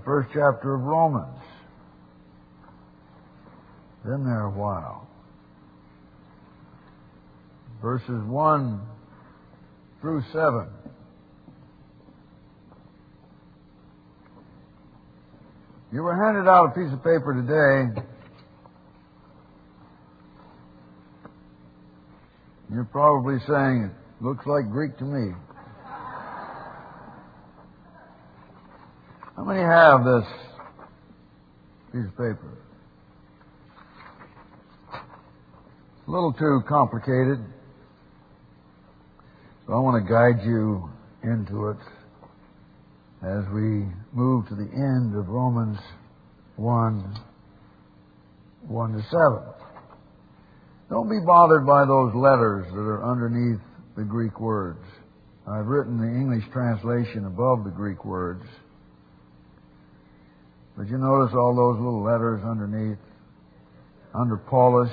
first chapter of Romans. Been there a while. Verses 1 through 7. You were handed out a piece of paper today. You're probably saying, it looks like Greek to me. How many have this piece of paper? It's a little too complicated, so I want to guide you into it as we move to the end of Romans 1 to 7. Don't be bothered by those letters that are underneath the Greek words. I've written the English translation above the Greek words. But you notice all those little letters underneath? Under Paulus,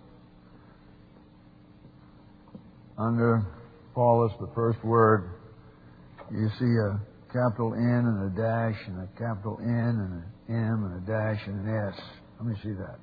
the first word, you see a capital N and a dash and a capital N and an M and a dash and an S. Let me see that.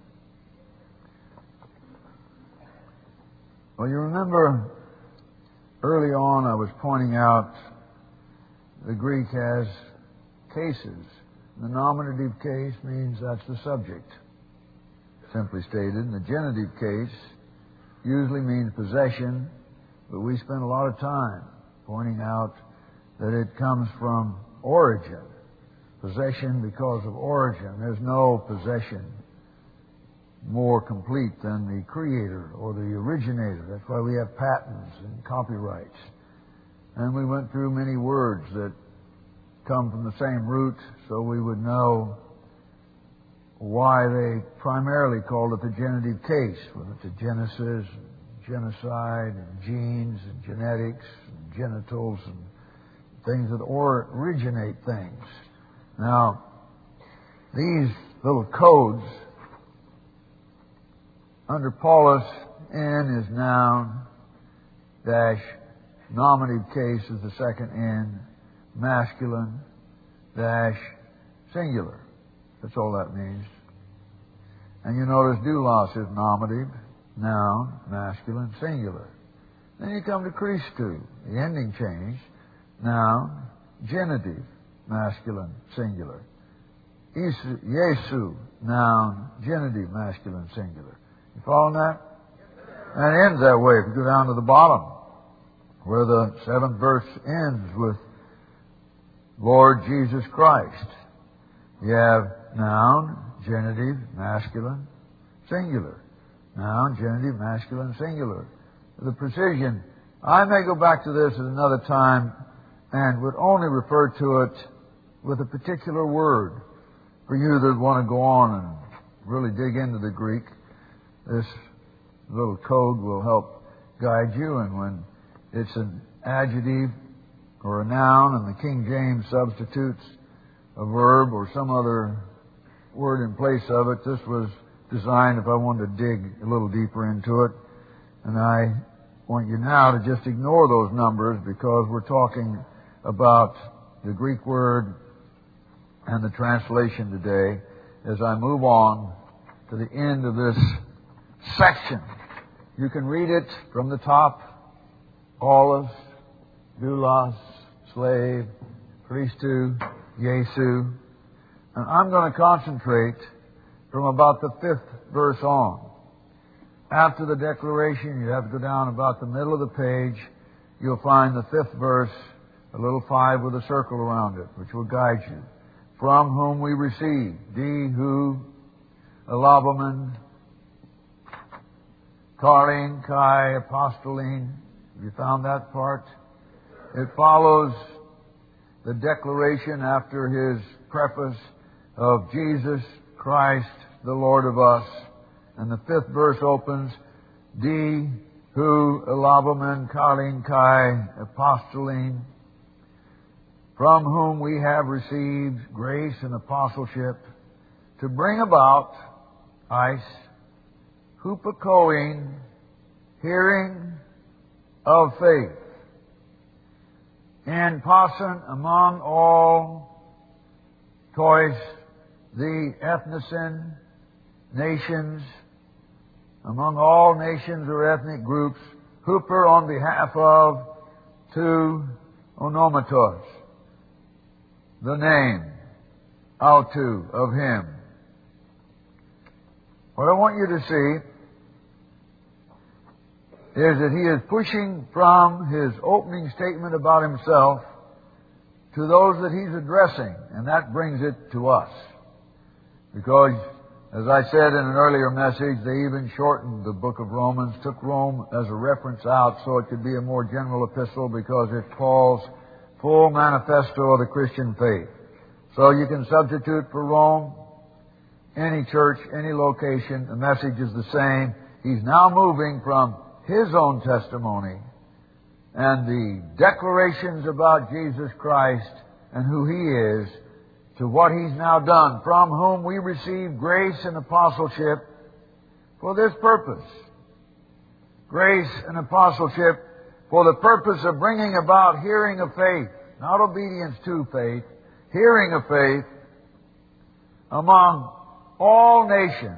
Well, you remember early on I was pointing out the Greek has cases. The nominative case means that's the subject, simply stated. And the genitive case usually means possession, but we spend a lot of time pointing out that it comes from origin. Possession because of origin. There's no possession more complete than the creator or the originator. That's why we have patents and copyrights. And we went through many words that come from the same root, so we would know why they primarily called it the genitive case. Whether it's a genesis, genocide, and genes, and genetics, and genitals, and things that originate things. Now, these little codes, under Paulus, N is noun, dash, nominative case is the second N, masculine, dash, singular. That's all that means. And you notice doulos is nominative, noun, masculine, singular. Then you come to Christou, the ending change, noun, genitive, masculine, singular. Jesu, noun, genitive, masculine, singular. You following that? And it ends that way if you go down to the bottom, where the 7th verse ends with Lord Jesus Christ. You have noun, genitive, masculine, singular. Noun, genitive, masculine, singular. The precision, I may go back to this at another time and would only refer to it with a particular word. For you that want to go on and really dig into the Greek, this little code will help guide you. And when it's an adjective or a noun and the King James substitutes a verb or some other word in place of it, this was designed if I wanted to dig a little deeper into it. And I want you now to just ignore those numbers because we're talking about the Greek word and the translation today as I move on to the end of this section. You can read it from the top. Paulus, doulos, slave, Christou, Jesu. And I'm going to concentrate from about the 5th verse on. After the declaration, you have to go down about the middle of the page. You'll find the 5th verse, a little 5 with a circle around it, which will guide you. From whom we receive, who, elabomen, Carlene, Kai, Apostoline. Have you found that part? It follows the declaration after his preface of Jesus Christ, the Lord of us. And the 5th verse opens, who, elabomen, Carlene, Kai, Apostoline, from whom we have received grace and apostleship to bring about, hupakoin, hearing of faith, and pasan among all toys, the ethnocen, nations, among all nations or ethnic groups, huper on behalf of to onomatos, the name, autu, of him. What I want you to see is that he is pushing from his opening statement about himself to those that he's addressing, and that brings it to us. Because, as I said in an earlier message, they even shortened the book of Romans, took Rome as a reference out so it could be a more general epistle because it's Paul's full manifesto of the Christian faith. So you can substitute for Rome, any church, any location, the message is the same. He's now moving from his own testimony and the declarations about Jesus Christ and who He is to what He's now done, from whom we receive grace and apostleship for this purpose. Grace and apostleship for the purpose of bringing about hearing of faith, not obedience to faith, hearing of faith among all nations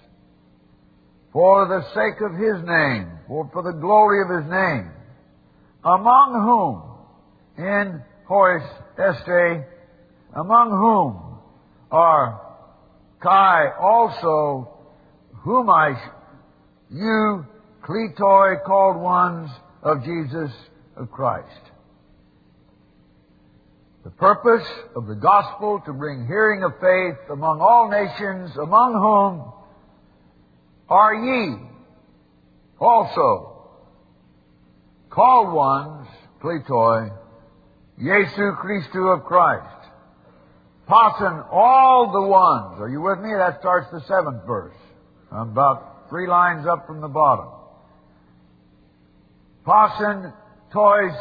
for the sake of His name, for the glory of His name, among whom, in hois este, among whom are Kai also, whomai, you, kletoi, called ones of Jesus of Christ. The purpose of the gospel to bring hearing of faith among all nations, among whom are ye also called ones, kletoi, Jesu Christu of Christ. Passen all the ones. Are you with me? That starts the 7th verse. I'm about 3 lines up from the bottom. Passen tois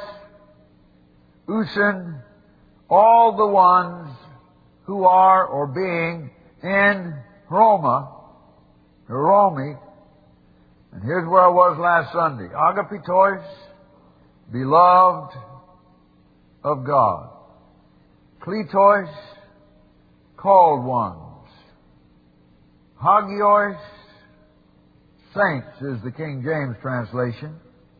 usen, all the ones who are or being in Roma, Romi. And here's where I was last Sunday. Agapitos, beloved of God. Kletos, called ones. Hagios, saints is the King James translation.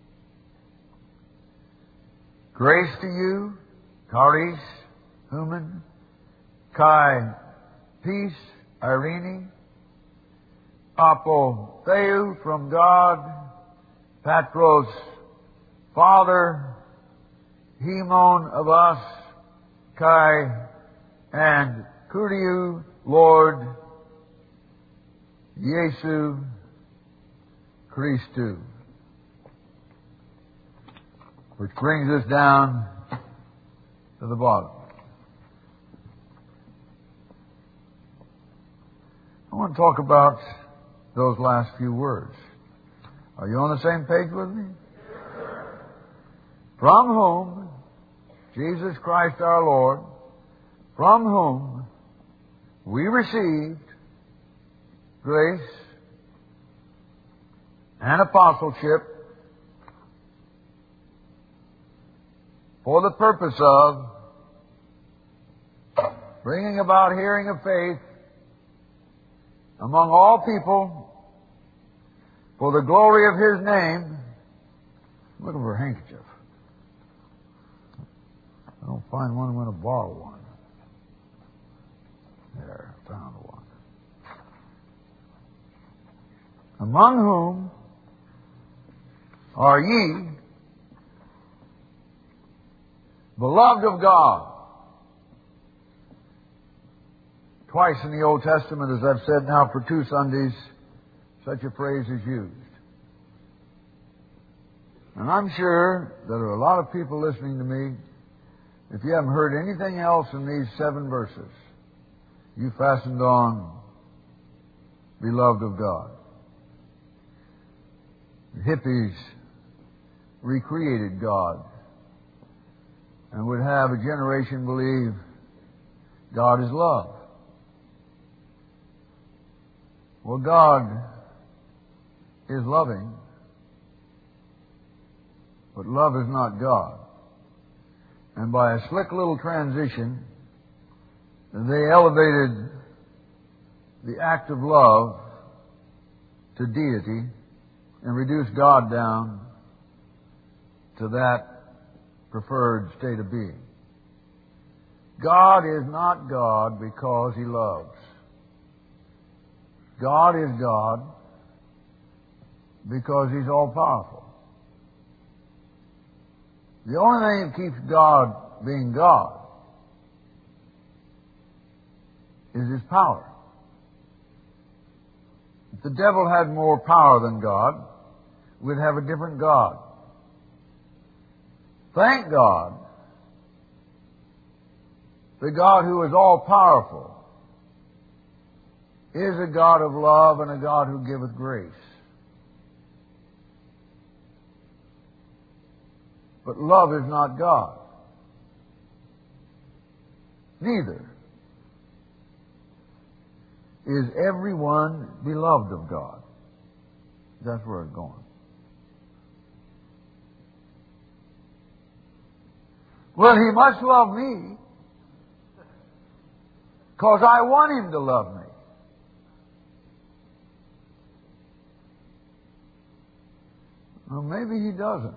Grace to you, charis, human, kai, peace, Irene, apotheu, from God, patros, Father, hemon, of us, kai, and kuriou, Lord, Jesu Christu. Which brings us down to the bottom. I want to talk about those last few words. Are you on the same page with me? From whom, Jesus Christ our Lord, from whom we received grace and apostleship for the purpose of bringing about hearing of faith among all people for the glory of His name. I'm looking for a handkerchief. I don't find one. I'm going to borrow one. There, I found one. Among whom are ye beloved of God. Twice in the Old Testament, as I've said now for 2 Sundays, such a phrase is used. And I'm sure there are a lot of people listening to me. If you haven't heard anything else in these 7 verses, you fastened on beloved of God. The hippies recreated God and would have a generation believe God is love. Well, God is loving, but love is not God. And by a slick little transition, they elevated the act of love to deity and reduced God down to that preferred state of being. God is not God because He loves. God is God because He's all-powerful. The only thing that keeps God being God is His power. If the devil had more power than God, we'd have a different God. Thank God, the God who is all-powerful is a God of love and a God who giveth grace. But love is not God. Neither is everyone beloved of God. That's where it's going. Well, He must love me because I want Him to love me. Well, maybe He doesn't.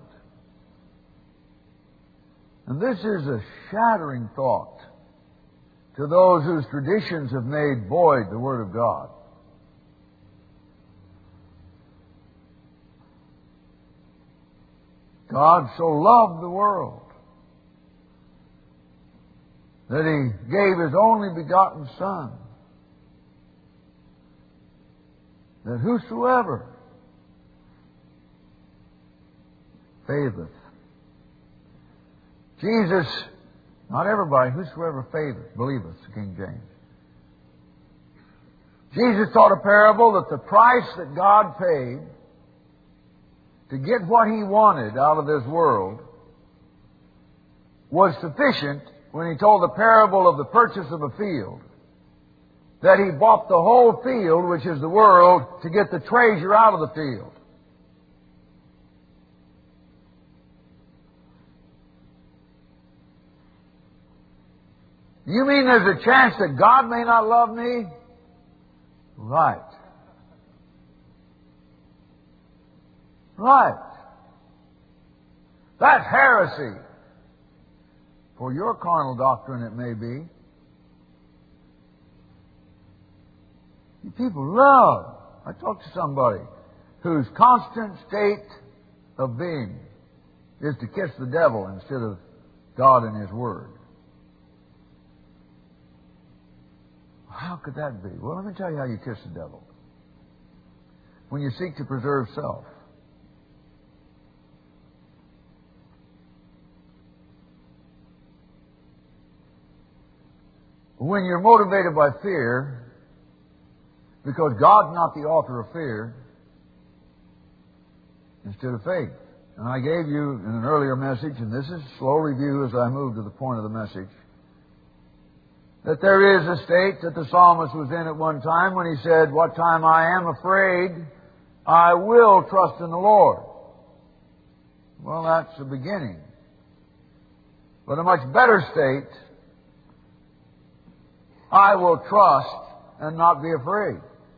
And this is a shattering thought to those whose traditions have made void the Word of God. God so loved the world that He gave His only begotten Son, that whosoever faitheth. Jesus, not everybody, whosoever faitheth, believeth, King James. Jesus taught a parable that the price that God paid to get what He wanted out of this world was sufficient when He told the parable of the purchase of a field, that He bought the whole field, which is the world, to get the treasure out of the field. You mean there's a chance that God may not love me? Right. Right. That's heresy. For your carnal doctrine it may be. You people love. I talked to somebody whose constant state of being is to kiss the devil instead of God and His Word. How could that be? Well, let me tell you how you kiss the devil. When you seek to preserve self. When you're motivated by fear, because God's not the author of fear, instead of faith. And I gave you in an earlier message, and this is a slow review as I move to the point of the message, that there is a state that the psalmist was in at one time when he said, "What time I am afraid, I will trust in the Lord." Well, that's the beginning. But a much better state, I will trust and not be afraid.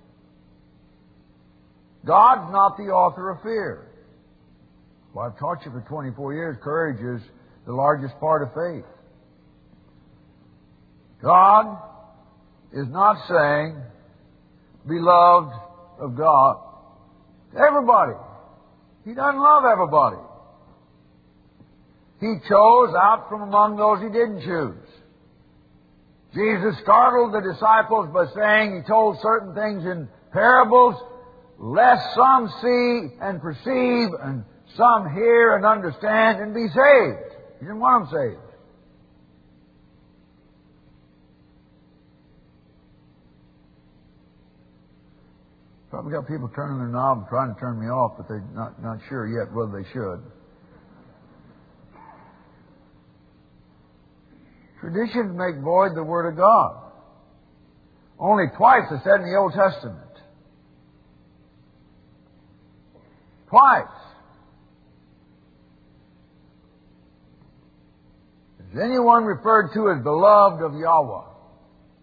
God's not the author of fear. Well, I've taught you for 24 years, courage is the largest part of faith. God is not saying, beloved of God, to everybody. He doesn't love everybody. He chose out from among those He didn't choose. Jesus startled the disciples by saying He told certain things in parables, lest some see and perceive and some hear and understand and be saved. He didn't want them saved. Probably got people turning their knob and trying to turn me off, but they're not sure yet whether they should. Traditions make void the Word of God. Only twice it's said in the Old Testament. Twice. Is anyone referred to as beloved of Yahweh?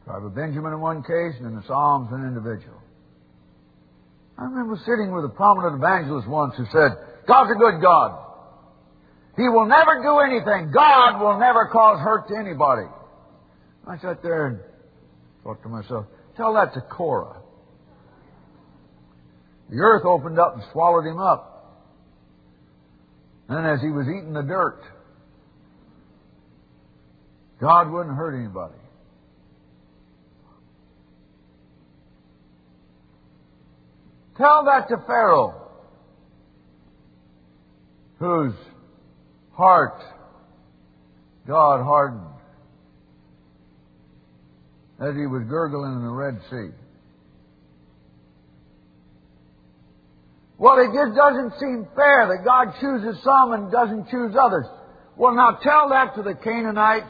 Tribe of Benjamin in one case, and in the Psalms an individual. I remember sitting with a prominent evangelist once who said, God's a good God. He will never do anything. God will never cause hurt to anybody. I sat there and thought to myself, tell that to Korah. The earth opened up and swallowed him up. And as he was eating the dirt, God wouldn't hurt anybody. Tell that to Pharaoh, whose heart God hardened as he was gurgling in the Red Sea. Well, it just doesn't seem fair that God chooses some and doesn't choose others. Well, now tell that to the Canaanites.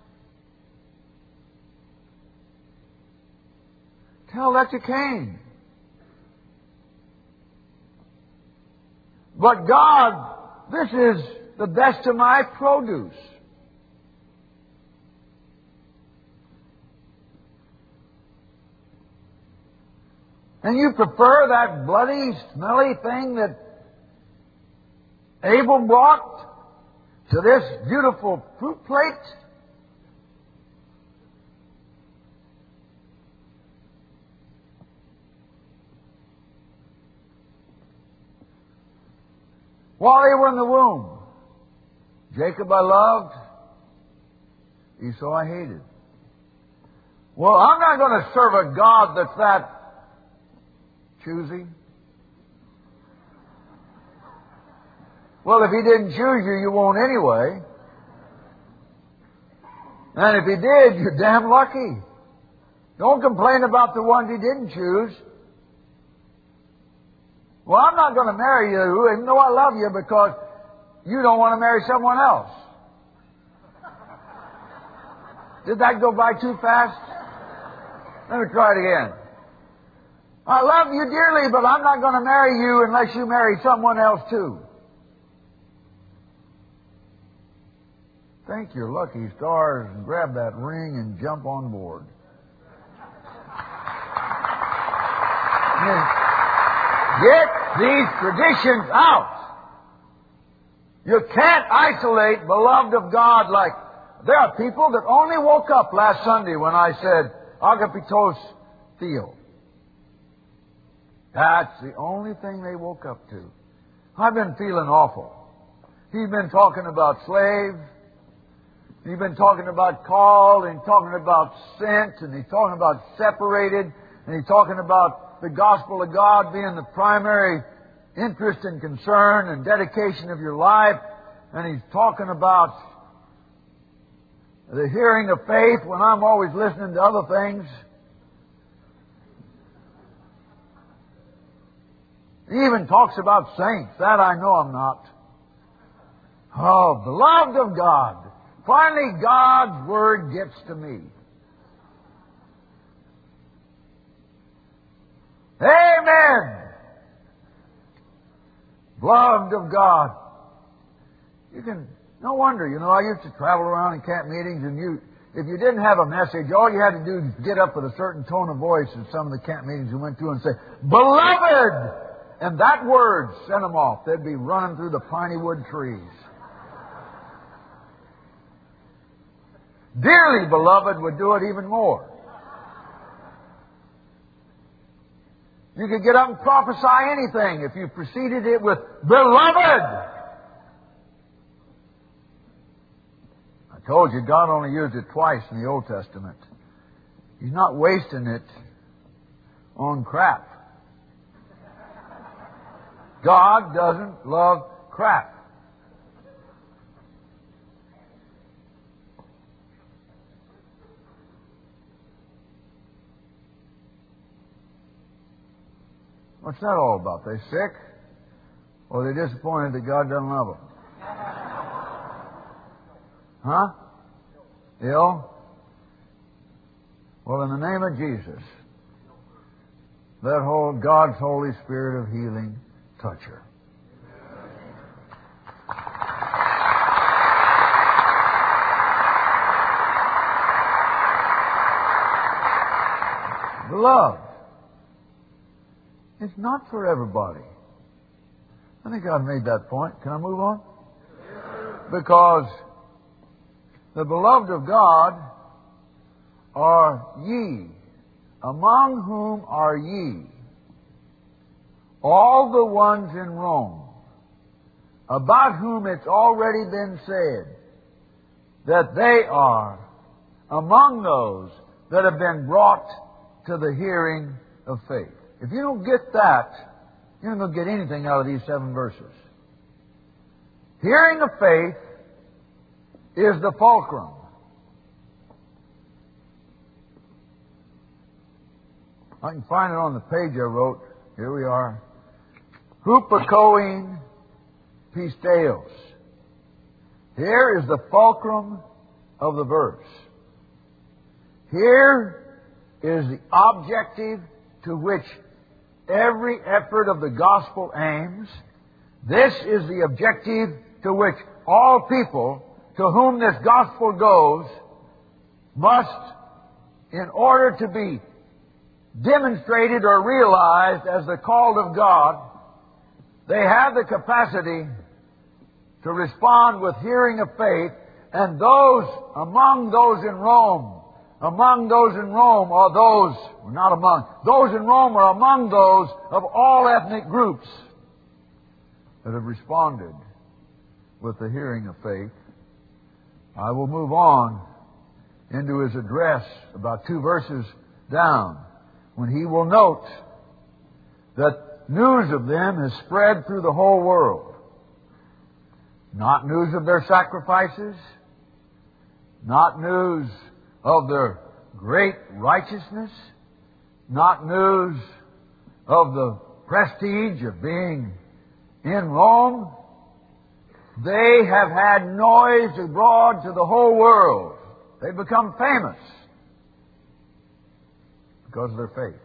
Tell that to Cain. But God, this is the best of my produce. And you prefer that bloody, smelly thing that Abel brought to this beautiful fruit plate? While they were in the womb, Jacob I loved, Esau I hated. Well, I'm not going to serve a God that's that choosy. Well, if He didn't choose you, you won't anyway. And if He did, you're damn lucky. Don't complain about the ones He didn't choose. Well, I'm not going to marry you, even though I love you, because you don't want to marry someone else. Did that go by too fast? Let me try it again. I love you dearly, but I'm not going to marry you unless you marry someone else too. Thank your lucky stars and grab that ring and jump on board. Get these traditions out. You can't isolate beloved of God like... There are people that only woke up last Sunday when I said, Agapitos Theo. That's the only thing they woke up to. I've been feeling awful. He's been talking about slave. He's been talking about called, and he's talking about sent, and he's talking about separated, and he's talking about the gospel of God being the primary interest and concern and dedication of your life. And he's talking about the hearing of faith when I'm always listening to other things. He even talks about saints. That I know I'm not. Oh, beloved of God. Finally, God's Word gets to me. Amen. Beloved of God. You can, no wonder, I used to travel around in camp meetings, and if you didn't have a message, all you had to do was get up with a certain tone of voice in some of the camp meetings you went to and say, Beloved! And that word sent them off. They'd be running through the piney wood trees. Dearly beloved would do it even more. You could get up and prophesy anything if you preceded it with beloved. I told you God only used it twice in the Old Testament. He's not wasting it on crap. God doesn't love crap. What's that all about? They sick? Or they disappointed that God doesn't love them? Huh? Ill? Well, in the name of Jesus, let God's Holy Spirit of healing touch her. Beloved. It's not for everybody. I think I've made that point. Can I move on? Because the beloved of God are ye, among whom are ye, all the ones in Rome, about whom it's already been said that they are among those that have been brought to the hearing of faith. If you don't get that, you're not going to get anything out of these 7 verses. Hearing of faith is the fulcrum. I can find it on the page I wrote. Here we are. Hupakoin pisteos. Here is the fulcrum of the verse. Here is the objective to which every effort of the gospel aims. This is the objective to which all people to whom this gospel goes must, in order to be demonstrated or realized as the called of God, they have the capacity to respond with hearing of faith, and those among those in Rome are those, not among, those in Rome are among those of all ethnic groups that have responded with the hearing of faith. I will move on into his address about 2 verses down, when he will note that news of them has spread through the whole world. Not news of their sacrifices, not news of their great righteousness, not news of the prestige of being in Rome. They have had noise abroad to the whole world. They've become famous because of their faith.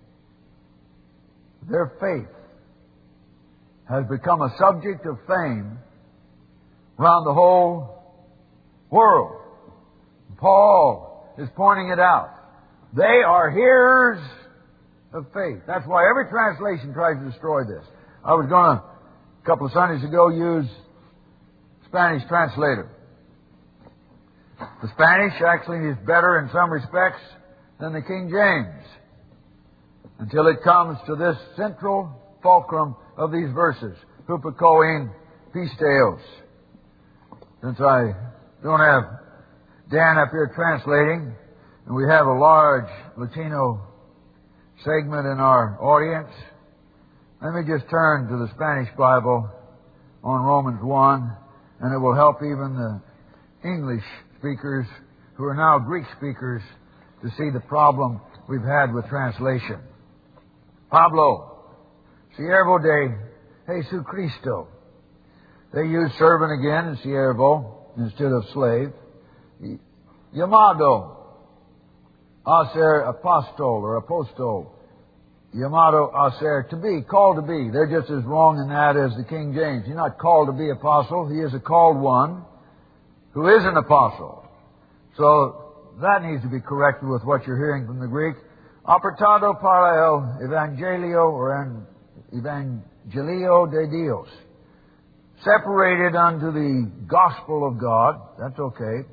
Their faith has become a subject of fame around the whole world. Paul is pointing it out. They are hearers of faith. That's why every translation tries to destroy this. I was going to, a couple of Sundays ago, use Spanish translator. The Spanish actually is better in some respects than the King James, until it comes to this central fulcrum of these verses, hupakoin pisteos. Since I don't have Dan up here translating, and we have a large Latino segment in our audience, let me just turn to the Spanish Bible on Romans 1, and it will help even the English speakers who are now Greek speakers to see the problem we've had with translation. Pablo, siervo de Jesucristo. They use servant again in siervo instead of slave. Llamado a ser apostol or apostol. Llamado a ser, to be, called to be. They're just as wrong in that as the King James. He's not called to be apostle. He is a called one who is an apostle. So that needs to be corrected with what you're hearing from the Greek. Apartado para el evangelio or evangelio de Dios. Separated unto the gospel of God. That's okay.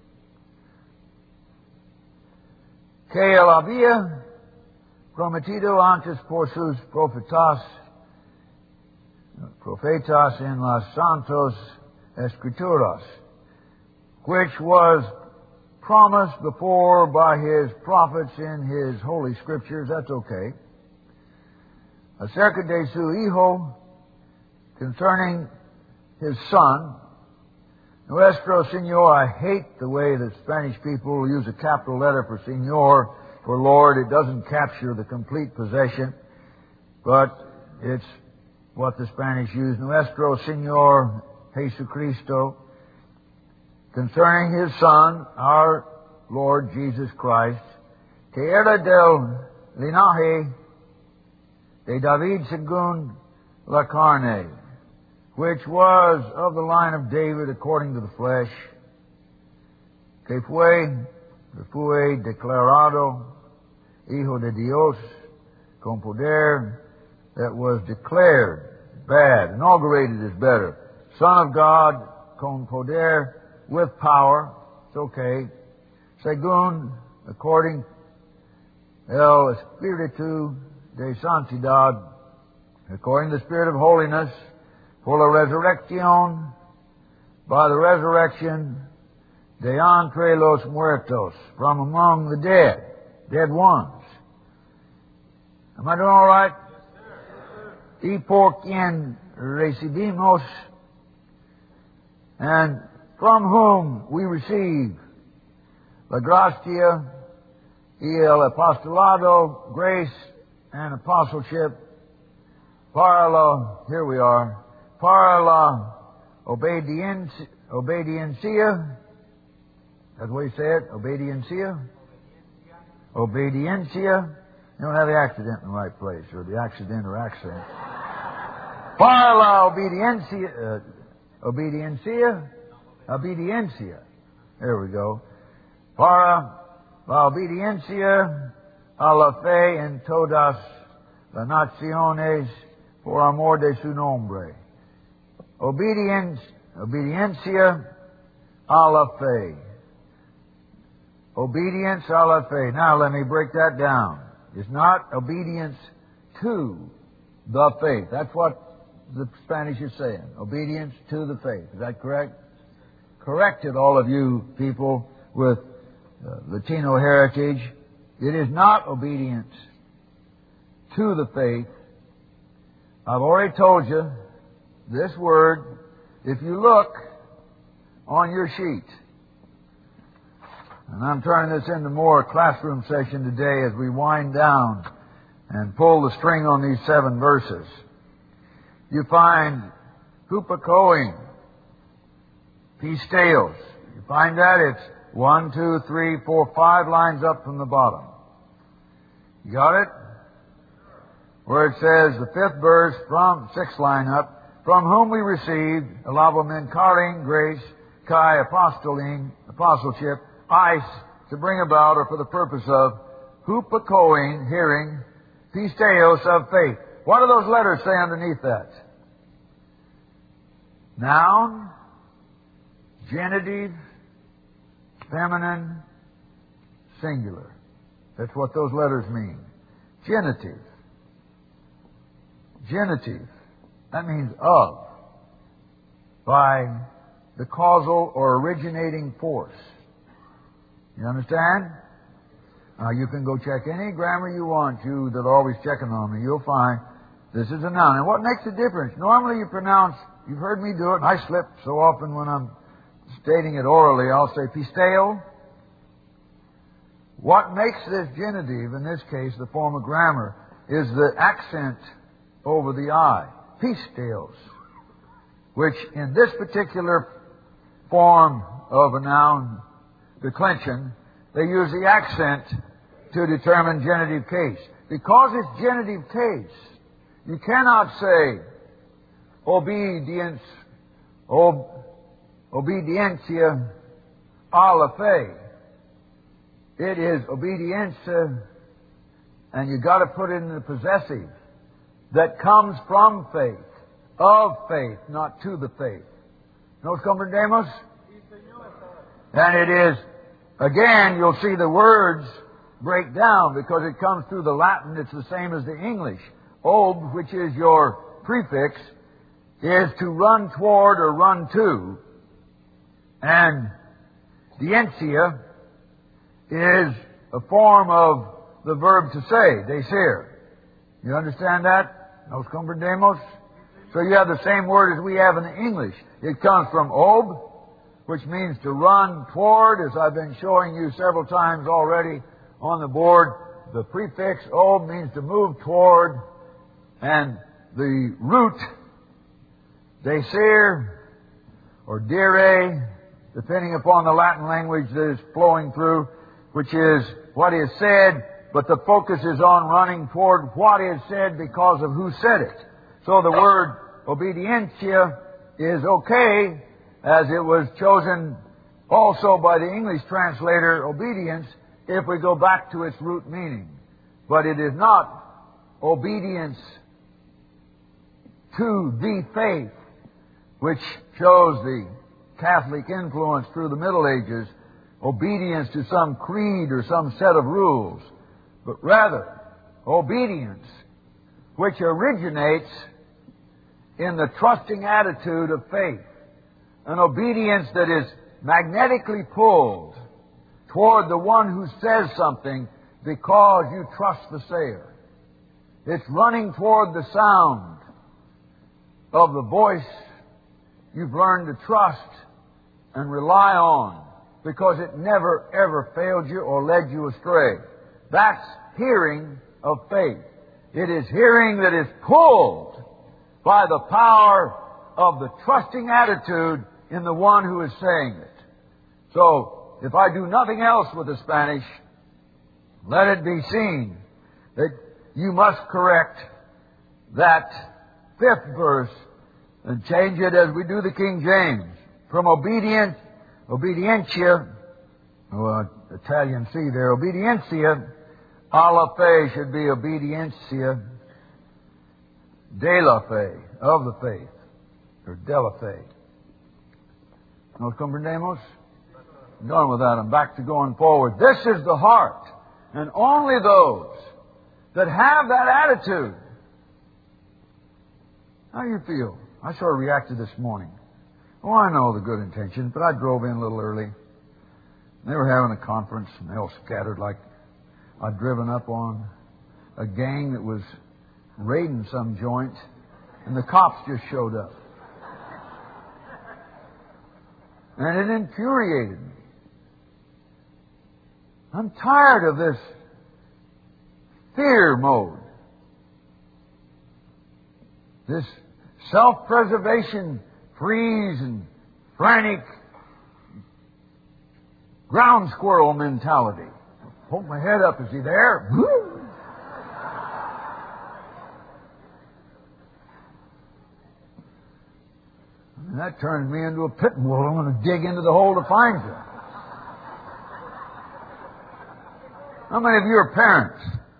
Que él había prometido antes por sus profetas en las santos escrituras, which was promised before by his prophets in his holy scriptures. That's okay. Acerca de su hijo, concerning his son, Nuestro Señor. I hate the way the Spanish people use a capital letter for Señor, for Lord. It doesn't capture the complete possession, but it's what the Spanish use. Nuestro Señor Jesucristo, concerning his Son, our Lord Jesus Christ, que era del linaje de David según la carne, which was of the line of David according to the flesh, que fue declarado Hijo de Dios, con poder, that was declared bad. Inaugurated is better. Son of God, con poder, with power. It's okay. Según, according, el Espíritu de Santidad, according to the Spirit of holiness, por la resurrección, by the resurrection, de entre los muertos, from among the dead, dead ones. Am I doing all right? Y por quien recibimos, and from whom we receive la gracia y el apostolado, grace and apostleship, para la, here we are, para la obediencia, that's what he said, obediencia. Obediencia. You don't have the accident in the right place, or the accident or accent. Para la obediencia, obediencia. There we go. Para la obediencia a la fe en todas las naciones por amor de su nombre. Obediencia a la fe. Obedience a la fe. Now let me break that down. It's not obedience to the faith. That's what the Spanish is saying. Obedience to the faith. Is that correct? Corrected all of you people with Latino heritage. It is not obedience to the faith. I've already told you this word. If you look on your sheet, and I'm turning this into more classroom session today as we wind down and pull the string on these 7 verses. You find hupakoing, pisteos. You find that it's 1, 2, 3, 4, 5 lines up from the bottom. You got it? Where it says, the 5th verse from 6th line up, from whom we received, alabamenkaring, grace, kai, apostleship, ice, to bring about or for the purpose of, hupakoing, hearing, pisteos of faith. What do those letters say underneath that? Noun, genitive, feminine, singular. That's what those letters mean. Genitive. Genitive. That means of. By the causal or originating force. You understand? Now you can go check any grammar you want, you that are always checking on me. You'll find this is a noun. And what makes the difference? Normally you pronounce, you've heard me do it, and I slip so often when I'm stating it orally, I'll say pisteo. What makes this genitive, in this case, the form of grammar, is the accent over the I. Pisteos. Which in this particular form of a noun, declension, they use the accent to determine genitive case. Because it's genitive case, you cannot say obedience, obediencia a la fe. It is obediencia, and you got to put it in the possessive that comes from faith, of faith, not to the faith. ¿Nos comprendemos? And it is, again, you'll see the words break down because it comes through the Latin. It's the same as the English. Ob, which is your prefix, is to run toward or run to. And diencia is a form of the verb to say, decir. You understand that? Nos comprendemos? So you have the same word as we have in the English. It comes from ob, which means to run toward, as I've been showing you several times already on the board. The prefix ob means to move toward, and the root, decir, or dire, depending upon the Latin language that is flowing through, which is what is said, but the focus is on running toward what is said because of who said it. So the word obediencia is okay, as it was chosen also by the English translator, obedience, if we go back to its root meaning. but it is not obedience to the faith, which shows the Catholic influence through the Middle Ages, obedience to some creed or some set of rules, but rather obedience which originates in the trusting attitude of faith, an obedience that is magnetically pulled toward the one who says something because you trust the sayer. It's running toward the sound of the voice you've learned to trust and rely on because it never ever failed you or led you astray. That's hearing of faith. It is hearing that is pulled by the power of the trusting attitude in the one who is saying it. So, if I do nothing else with the Spanish, let it be seen that you must correct that fifth verse and change it as we do the King James. From obedientia, Italian C there, obediencia, alla fe should be obediencia de la fe, of the faith, or de la fe. Nos comprendemos? Done with that. I'm back to going forward. This is the heart. And only those that have that attitude. How do you feel? I sort of reacted this morning. Oh, I know the good intentions, but I drove in a little early. They were having a conference, and they all scattered like I'd driven up on a gang that was raiding some joint, and the cops just showed up. And it infuriated me. I'm tired of this fear mode. This self-preservation, freeze and frantic ground squirrel mentality. Poke my head up. Is he there? Woo! And that turns me into a pit bull. I'm going to dig into the hole to find you. How many of you are parents?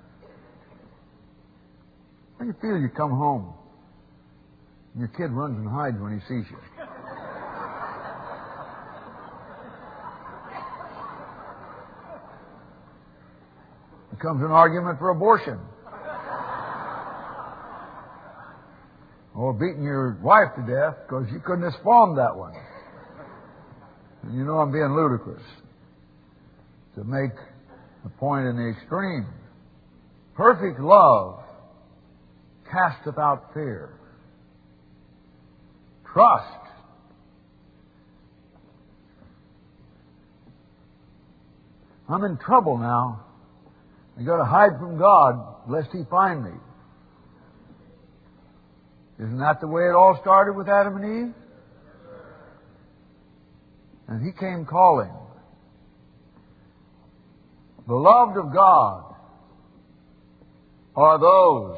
How do you feel you come home and your kid runs and hides when he sees you? It becomes an argument for abortion. Or beating your wife to death because you couldn't have spawned that one. And you know I'm being ludicrous. To make a point in the extreme. Perfect love casteth out fear. Trust. I'm in trouble now. I've got to hide from God lest He find me. Isn't that the way it all started with Adam and Eve? And He came calling. Beloved of God are those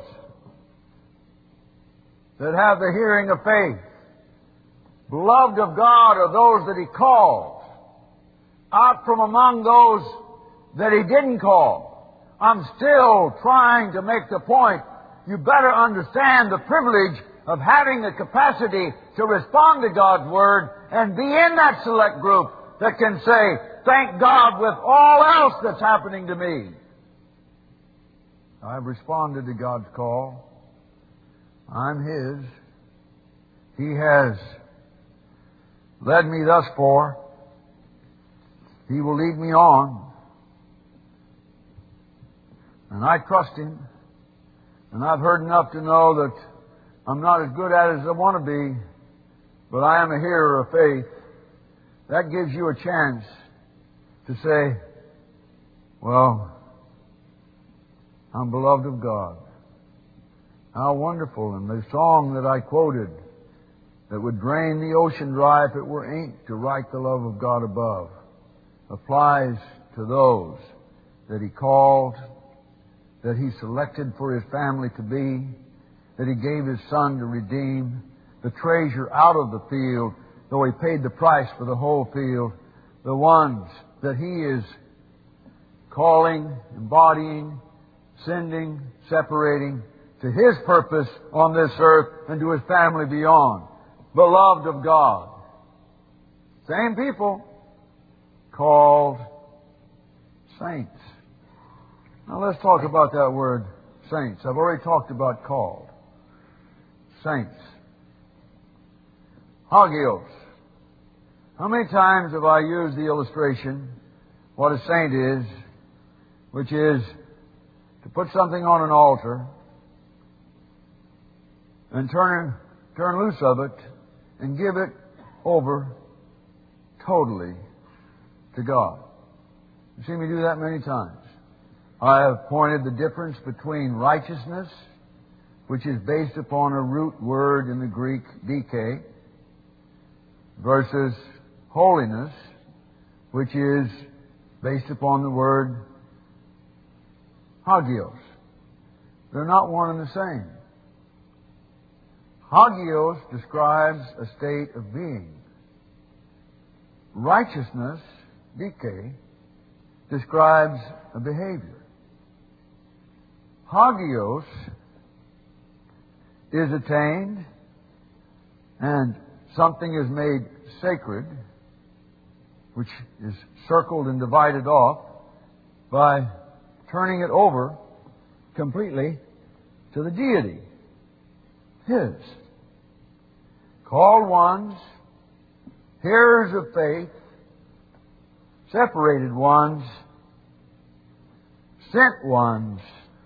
that have the hearing of faith. Beloved of God are those that He called out from among those that He didn't call. I'm still trying to make the point. You better understand the privilege of having the capacity to respond to God's Word and be in that select group that can say, thank God with all else that's happening to me. I've responded to God's call. I'm His. He has led me thus far. He will lead me on. And I trust Him. And I've heard enough to know that I'm not as good at it as I want to be, but I am a hearer of faith. That gives you a chance to say, well, I'm beloved of God. How wonderful. And the song that I quoted that would drain the ocean dry if it were ink to write the love of God above applies to those that He called, that He selected for His family to be, that He gave His Son to redeem, the treasure out of the field, though He paid the price for the whole field, the ones that He is calling, embodying, sending, separating to His purpose on this earth and to His family beyond. Beloved of God. Same people called saints. Now let's talk about that word saints. I've already talked about called. Saints. Hagios. How many times have I used the illustration what a saint is, which is to put something on an altar and turn loose of it and give it over totally to God. You've seen me do that many times. I have pointed the difference between righteousness, which is based upon a root word in the Greek, dike, versus holiness, which is based upon the word hagios. They're not one and the same. Hagios describes a state of being. Righteousness, dike, describes a behavior. Hagios is attained and something is made sacred, which is circled and divided off by turning it over completely to the deity. His. Called ones, hearers of faith, separated ones, sent ones,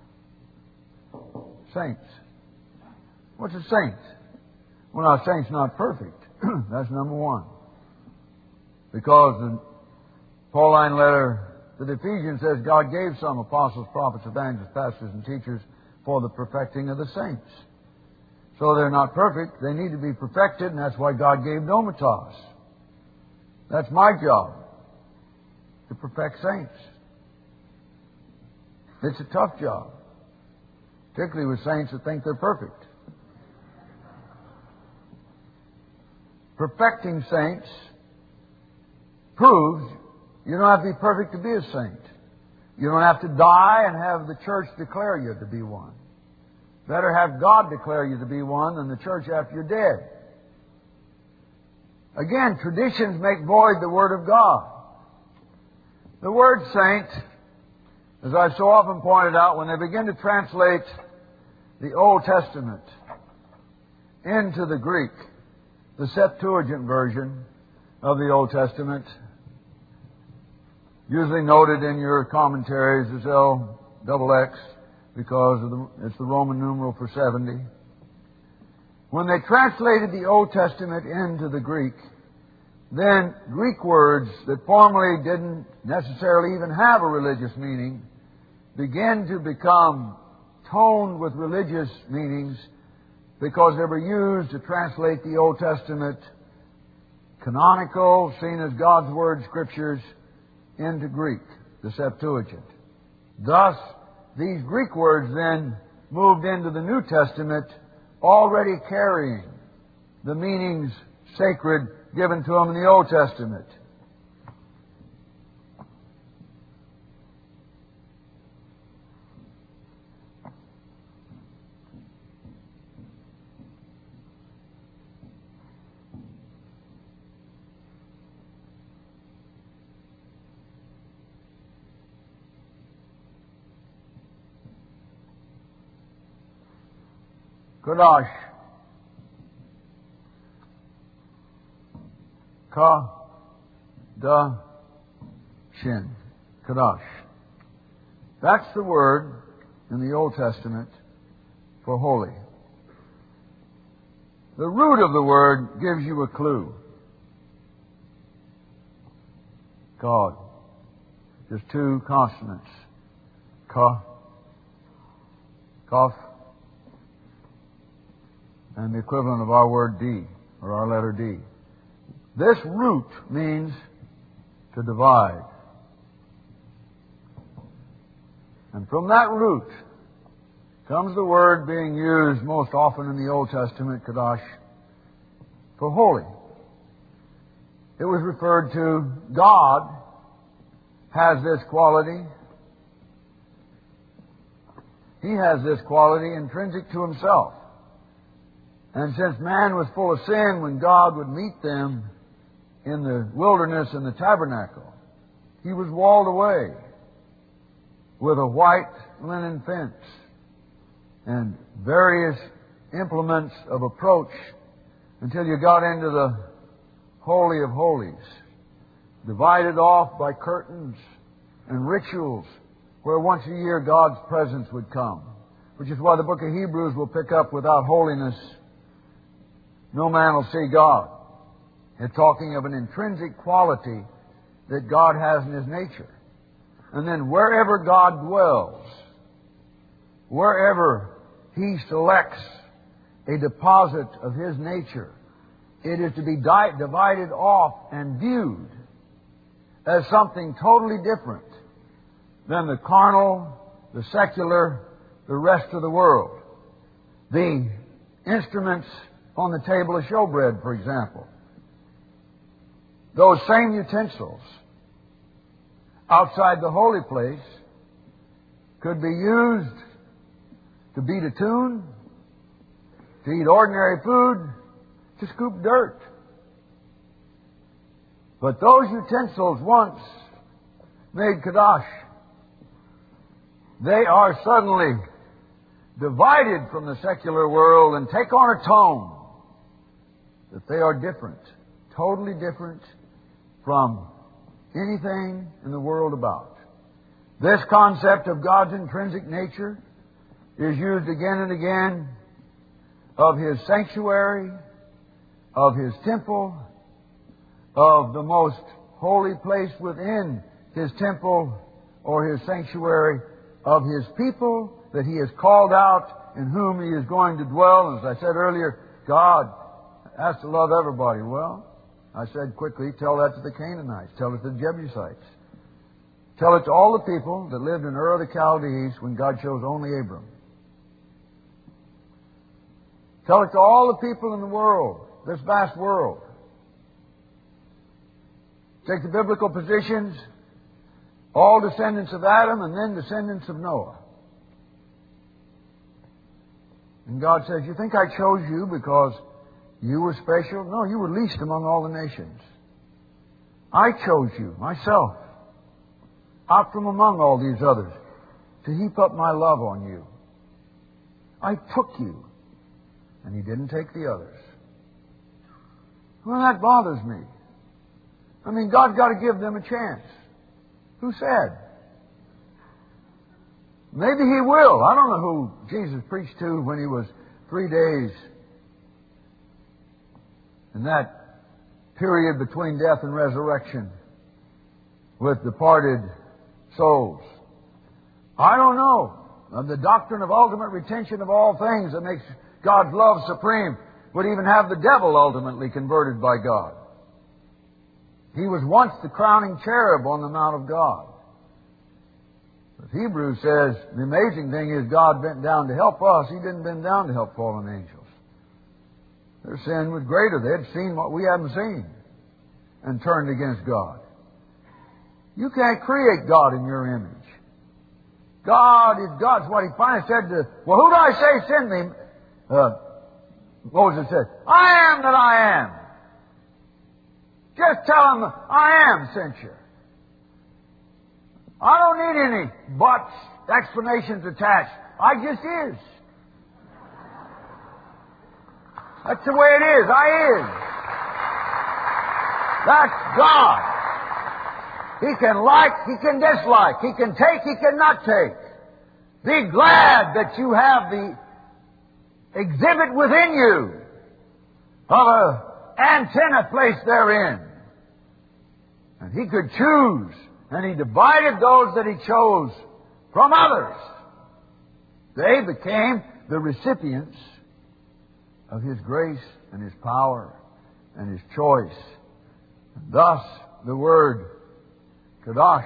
saints. What's a saint? Well, now, a saint's not perfect. That's number one. Because the Pauline letter to the Ephesians says God gave some apostles, prophets, evangelists, pastors, and teachers for the perfecting of the saints. So they're not perfect. They need to be perfected, and that's why God gave Nomatos. That's my job, to perfect saints. It's a tough job, particularly with saints that think they're perfect. Perfecting saints proves you don't have to be perfect to be a saint. You don't have to die and have the church declare you to be one. Better have God declare you to be one than the church after you're dead. Again, traditions make void the Word of God. The word saint, as I've so often pointed out, when they begin to translate the Old Testament into the Greek, the Septuagint version of the Old Testament, usually noted in your commentaries as LXX, because it's the Roman numeral for 70. When they translated the Old Testament into the Greek, then Greek words that formerly didn't necessarily even have a religious meaning began to become toned with religious meanings because they were used to translate the Old Testament canonical, seen as God's Word Scriptures, into Greek, the Septuagint. Thus, these Greek words then moved into the New Testament already carrying the meanings sacred given to them in the Old Testament. Kadash. Ka-da-shin. Kadash. That's the word in the Old Testament for holy. The root of the word gives you a clue. God. Just two consonants. Ka. Kaf. And the equivalent of our word D, or our letter D. This root means to divide. And from that root comes the word being used most often in the Old Testament, Kadash, for holy. It was referred to, God has this quality. He has this quality intrinsic to Himself. And since man was full of sin when God would meet them in the wilderness in the tabernacle, He was walled away with a white linen fence and various implements of approach until you got into the Holy of Holies, divided off by curtains and rituals where once a year God's presence would come, which is why the book of Hebrews will pick up, without holiness no man will see God. It's talking of an intrinsic quality that God has in His nature. And then wherever God dwells, wherever He selects a deposit of His nature, it is to be divided off and viewed as something totally different than the carnal, the secular, the rest of the world. The instruments on the table of showbread, for example. Those same utensils outside the holy place could be used to beat a tune, to eat ordinary food, to scoop dirt. But those utensils once made Kadosh, they are suddenly divided from the secular world and take on a tone that they are different, totally different from anything in the world about. This concept of God's intrinsic nature is used again and again of His sanctuary, of His temple, of the most holy place within His temple or His sanctuary, of His people that He has called out, in whom He is going to dwell. As I said earlier, God has to love everybody. Well, I said quickly, tell that to the Canaanites, tell it to the Jebusites, tell it to all the people that lived in Ur of the Chaldees when God chose only Abram. Tell it to all the people in the world, this vast world. Take the biblical positions, all descendants of Adam and then descendants of Noah. And God says, you think I chose you because you were special? No, you were least among all the nations. I chose you, myself, out from among all these others, to heap up my love on you. I took you, and He didn't take the others. Well, that bothers me. I mean, God's got to give them a chance. Who said? Maybe He will. I don't know who Jesus preached to when He was 3 days in that period between death and resurrection with departed souls. I don't know. The doctrine of ultimate retention of all things that makes God's love supreme would even have the devil ultimately converted by God. He was once the crowning cherub on the Mount of God. But Hebrews says the amazing thing is God bent down to help us. He didn't bend down to help fallen angels. Their sin was greater. They had seen what we haven't seen and turned against God. You can't create God in your image. God is God's what He finally said to, well, who do I say sent me? Moses said, I am that I am. Just tell Him I am sent you. I don't need any buts, explanations attached. I just is. That's the way it is. I is. That's God. He can like, He can dislike, He can take, He cannot take. Be glad that you have the exhibit within you of an antenna placed therein. And He could choose, and He divided those that He chose from others. They became the recipients of His grace and His power and His choice. And thus, the word Kadosh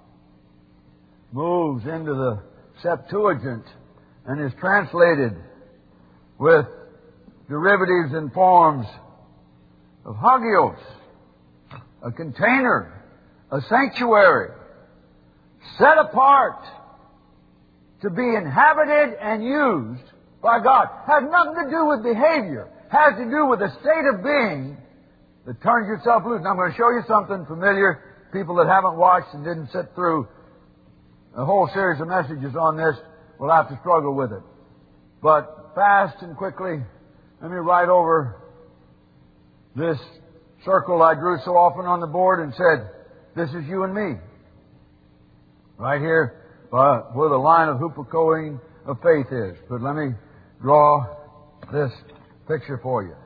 moves into the Septuagint and is translated with derivatives and forms of hagios, a container, a sanctuary, set apart, to be inhabited and used by God. Has nothing to do with behavior. Has to do with a state of being that turns yourself loose. Now I'm going to show you something familiar. People that haven't watched and didn't sit through a whole series of messages on this will have to struggle with it. But fast and quickly, let me write over this circle I drew so often on the board and said, this is you and me. Right here, where the line of hupocoing of faith is. But let me draw this picture for you.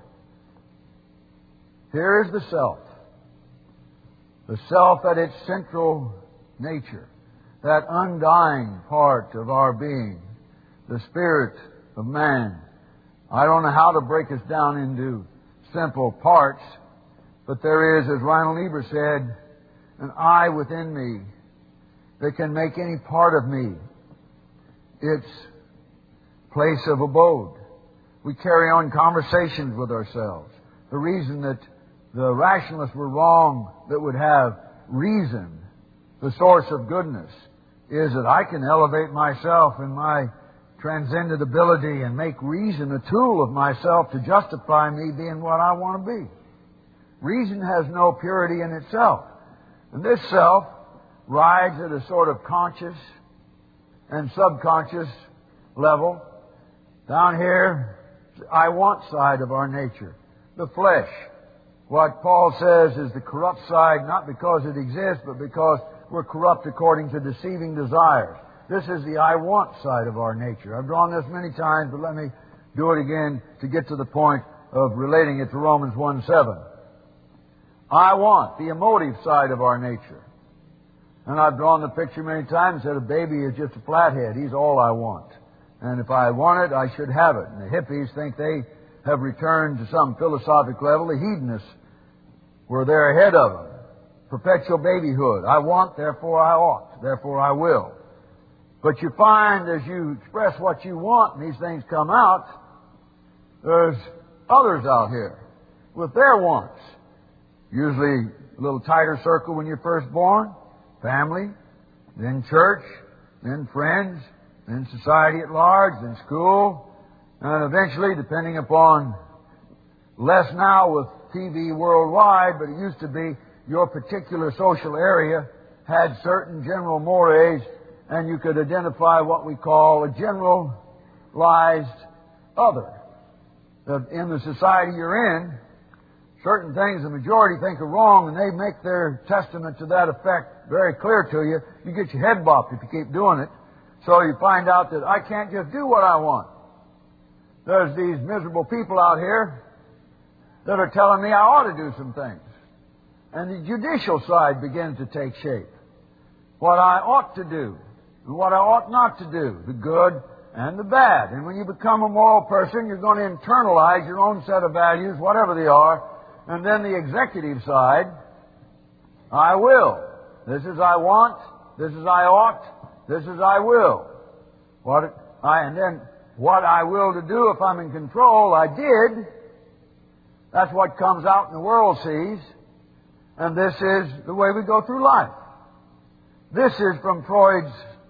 Here is the self. The self at its central nature. That undying part of our being. The spirit of man. I don't know how to break us down into simple parts, but there is, as Reinhold Niebuhr said, an I within me that can make any part of me its place of abode. We carry on conversations with ourselves. The reason that the rationalists were wrong that would have reason, the source of goodness, is that I can elevate myself in my transcendent ability and make reason a tool of myself to justify me being what I want to be. Reason has no purity in itself. And this self rides at a sort of conscious and subconscious level. Down here, the I want side of our nature. The flesh. What Paul says is the corrupt side, not because it exists, but because we're corrupt according to deceiving desires. This is the I want side of our nature. I've drawn this many times, but let me do it again to get to the point of relating it to Romans 1:7. I want, the emotive side of our nature. And I've drawn the picture many times that a baby is just a flathead. He's all I want. And if I want it, I should have it. And the hippies think they have returned to some philosophic level. The hedonists were there ahead of them. Perpetual babyhood. I want, therefore I ought, therefore I will. But you find as you express what you want and these things come out, there's others out here with their wants. Usually a little tighter circle when you're first born. Family, then church, then friends, then society at large, then school, and eventually, depending upon, less now with TV worldwide, but it used to be your particular social area had certain general mores, and you could identify what we call a generalized other. That in the society you're in, certain things the majority think are wrong, and they make their testament to that effect very clear to you. You get your head bopped if you keep doing it. So you find out that I can't just do what I want. There's these miserable people out here that are telling me I ought to do some things. And the judicial side begins to take shape. What I ought to do, and what I ought not to do, the good and the bad. And when you become a moral person, you're going to internalize your own set of values, whatever they are. And then the executive side, I will. This is I want, this is I ought, this is I will. And then what I will to do if I'm in control, I did. That's what comes out and the world sees. And this is the way we go through life. This is from Freud's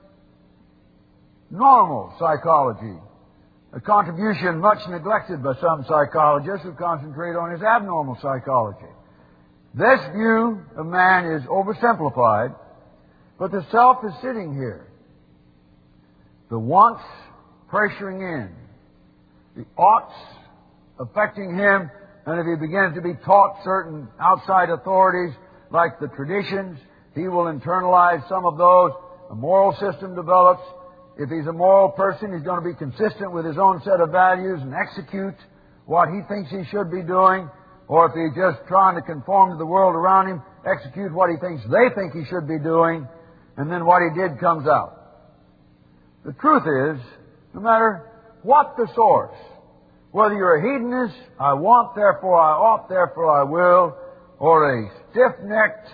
normal psychology, a contribution much neglected by some psychologists who concentrate on his abnormal psychology. This view of man is oversimplified, but the self is sitting here. The wants pressuring in, the oughts affecting him, and if he begins to be taught certain outside authorities like the traditions, he will internalize some of those. A moral system develops. If he's a moral person, he's going to be consistent with his own set of values and execute what he thinks he should be doing. Or if he's just trying to conform to the world around him, execute what he thinks they think he should be doing, and then what he did comes out. The truth is, no matter what the source, whether you're a hedonist, I want, therefore I ought, therefore I will, or a stiff-necked,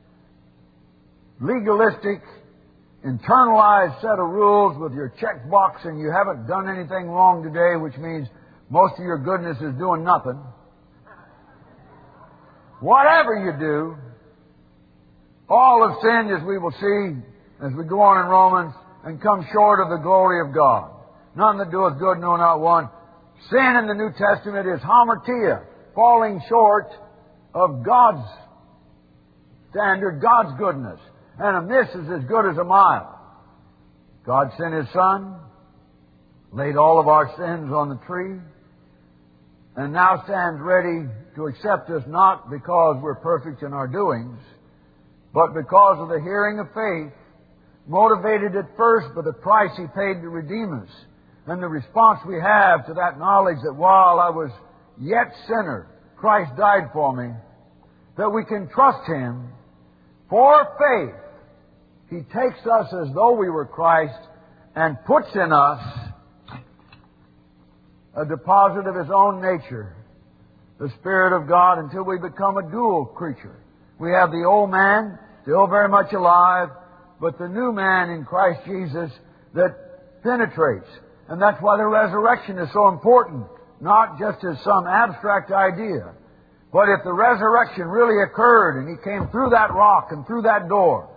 legalistic, internalized set of rules with your checkbox and you haven't done anything wrong today, which means most of your goodness is doing nothing. Whatever you do, all have sinned, as we will see as we go on in Romans, and come short of the glory of God. None that doeth good, no, not one. Sin in the New Testament is hamartia, falling short of God's standard, God's goodness. And a miss is as good as a mile. God sent His Son, laid all of our sins on the tree, and now stands ready to accept us not because we're perfect in our doings, but because of the hearing of faith, motivated at first by the price He paid to redeem us, and the response we have to that knowledge that while I was yet sinner, Christ died for me, that we can trust Him for faith. He takes us as though we were Christ and puts in us a deposit of His own nature, the Spirit of God, until we become a dual creature. We have the old man, still very much alive, but the new man in Christ Jesus that penetrates. And that's why the resurrection is so important, not just as some abstract idea, but if the resurrection really occurred and He came through that rock and through that door,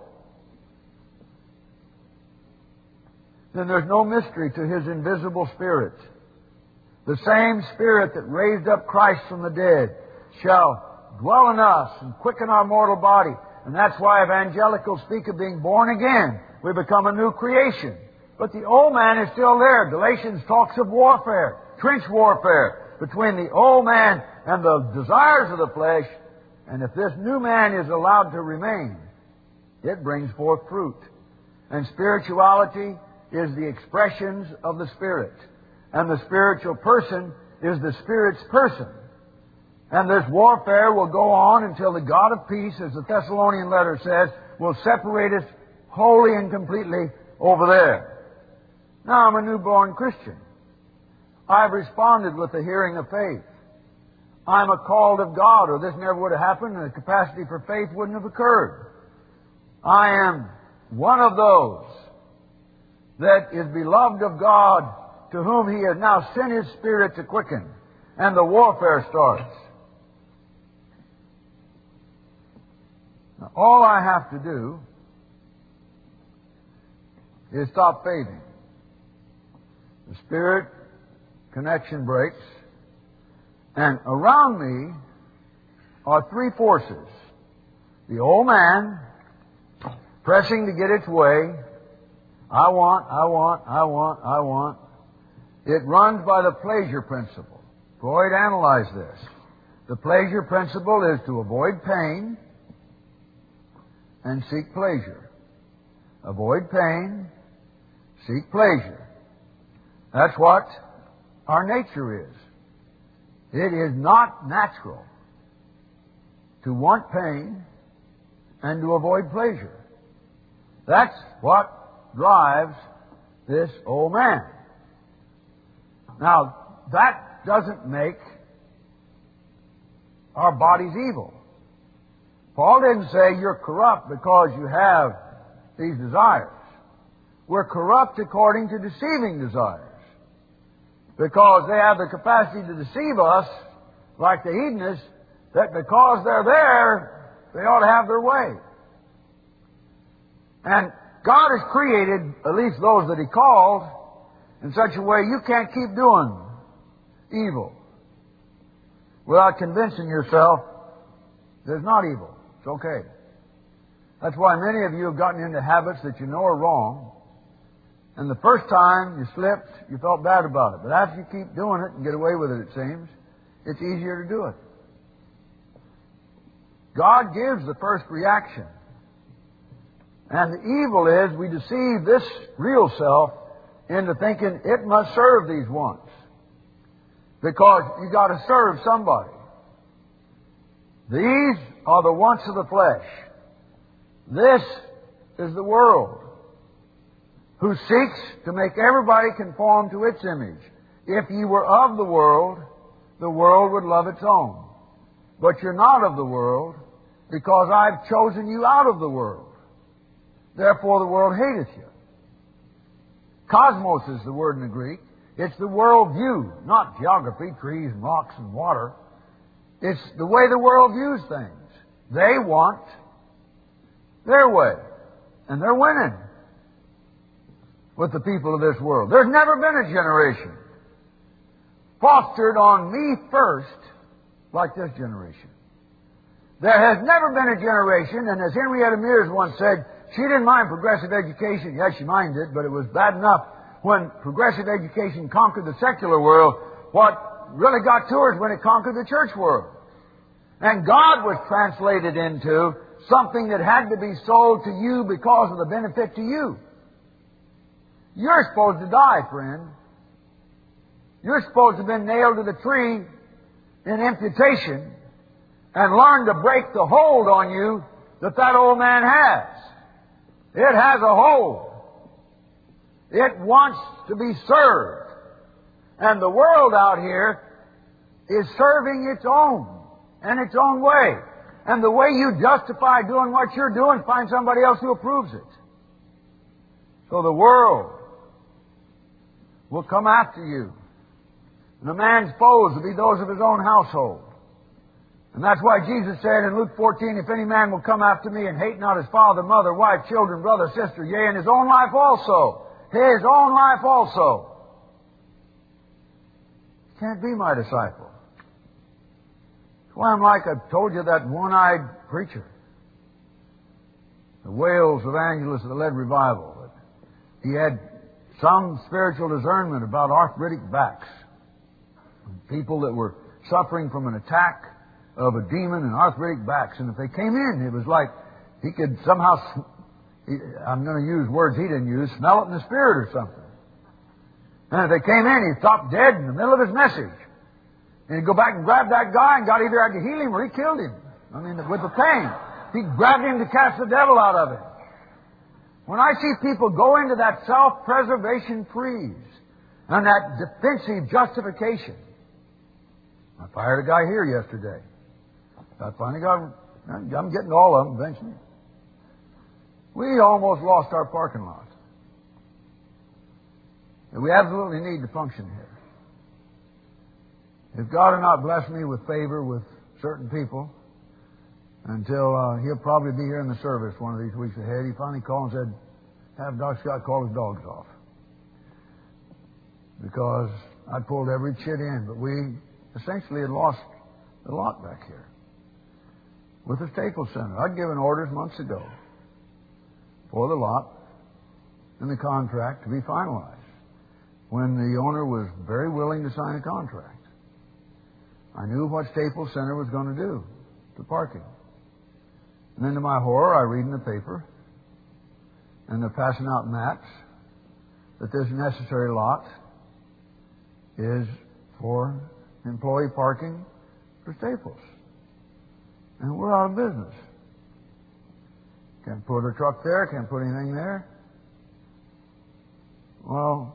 then there's no mystery to His invisible Spirit. The same Spirit that raised up Christ from the dead shall dwell in us and quicken our mortal body. And that's why evangelicals speak of being born again. We become a new creation. But the old man is still there. Galatians talks of warfare, trench warfare, between the old man and the desires of the flesh. And if this new man is allowed to remain, it brings forth fruit. And spirituality is the expressions of the Spirit. And the spiritual person is the Spirit's person. And this warfare will go on until the God of peace, as the Thessalonian letter says, will separate us wholly and completely over there. Now, I'm a newborn Christian. I've responded with the hearing of faith. I'm a called of God, or this never would have happened, and the capacity for faith wouldn't have occurred. I am one of those that is beloved of God, to whom He has now sent His Spirit to quicken, and the warfare starts. Now, all I have to do is stop fading. The Spirit connection breaks, and around me are three forces. The old man pressing to get its way. I want. It runs by the pleasure principle. Freud analyzed this. The pleasure principle is to avoid pain and seek pleasure. Avoid pain, seek pleasure. That's what our nature is. It is not natural to want pain and to avoid pleasure. That's what drives this old man. Now, that doesn't make our bodies evil. Paul didn't say you're corrupt because you have these desires. We're corrupt according to deceiving desires, because they have the capacity to deceive us, like the hedonists, that because they're there, they ought to have their way. And God has created, at least those that He called, in such a way you can't keep doing evil without convincing yourself that it's not evil. It's okay. That's why many of you have gotten into habits that you know are wrong, and the first time you slipped, you felt bad about it. But after you keep doing it and get away with it, it seems, it's easier to do it. God gives the first reaction. And the evil is we deceive this real self into thinking it must serve these wants, because you got to serve somebody. These are the wants of the flesh. This is the world, who seeks to make everybody conform to its image. If ye were of the world would love its own. But you're not of the world, because I've chosen you out of the world. Therefore the world hateth you. Cosmos is the word in the Greek. It's the world view, not geography, trees and rocks and water. It's the way the world views things. They want their way, and they're winning. with the people of this world. There's never been a generation fostered on me first like this generation. There has never been a generation, and as Henrietta Mears once said, she didn't mind progressive education. Yes, she minded, but it was bad enough when progressive education conquered the secular world. What really got to her is when it conquered the church world. And God was translated into something that had to be sold to you because of the benefit to you. You're supposed to die, friend. You're supposed to have been nailed to the tree in imputation and learn to break the hold on you that old man has. It has a hold. It wants to be served. And the world out here is serving its own and its own way. And the way you justify doing what you're doing, find somebody else who approves it. So the world will come after you. And a man's foes will be those of his own household. And that's why Jesus said in Luke 14, if any man will come after me and hate not his father, mother, wife, children, brother, sister, yea, and his own life also. His own life also. He can't be my disciple. That's why I'm like I told you that one-eyed preacher. The Wales evangelist that led revival. He had some spiritual discernment about arthritic backs. People that were suffering from an attack of a demon and arthritic backs. And if they came in, it was like he could somehow, I'm going to use words he didn't use, smell it in the spirit or something. And if they came in, he'd stop dead in the middle of his message. And he'd go back and grab that guy, and God either had to heal him or he killed him. I mean, with the pain. He grabbed him to cast the devil out of him. When I see people go into that self-preservation freeze and that defensive justification. I fired a guy here yesterday. I finally I'm getting all of them eventually. We almost lost our parking lot. And we absolutely need to function here. If God had not blessed me with favor with certain people, until he'll probably be here in the service one of these weeks ahead, he finally called and said, have Doc Scott call his dogs off. Because I pulled every chit in, but we essentially had lost the lot back here with the Staples Center. I'd given orders months ago for the lot and the contract to be finalized when the owner was very willing to sign a contract. I knew what Staples Center was going to do to parking. And then to my horror, I read in the paper, and they're passing out maps that this necessary lot is for employee parking for Staples. And we're out of business. Can't put a truck there, can't put anything there. Well,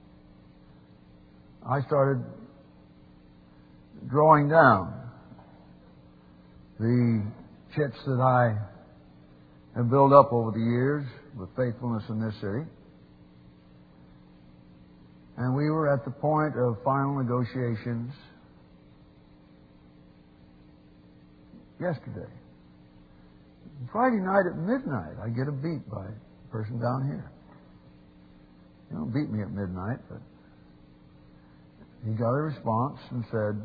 I started drawing down the chits that I have built up over the years with faithfulness in this city. And we were at the point of final negotiations yesterday. Friday night at midnight, I get a beat by a person down here. He don't beat me at midnight, but he got a response and said,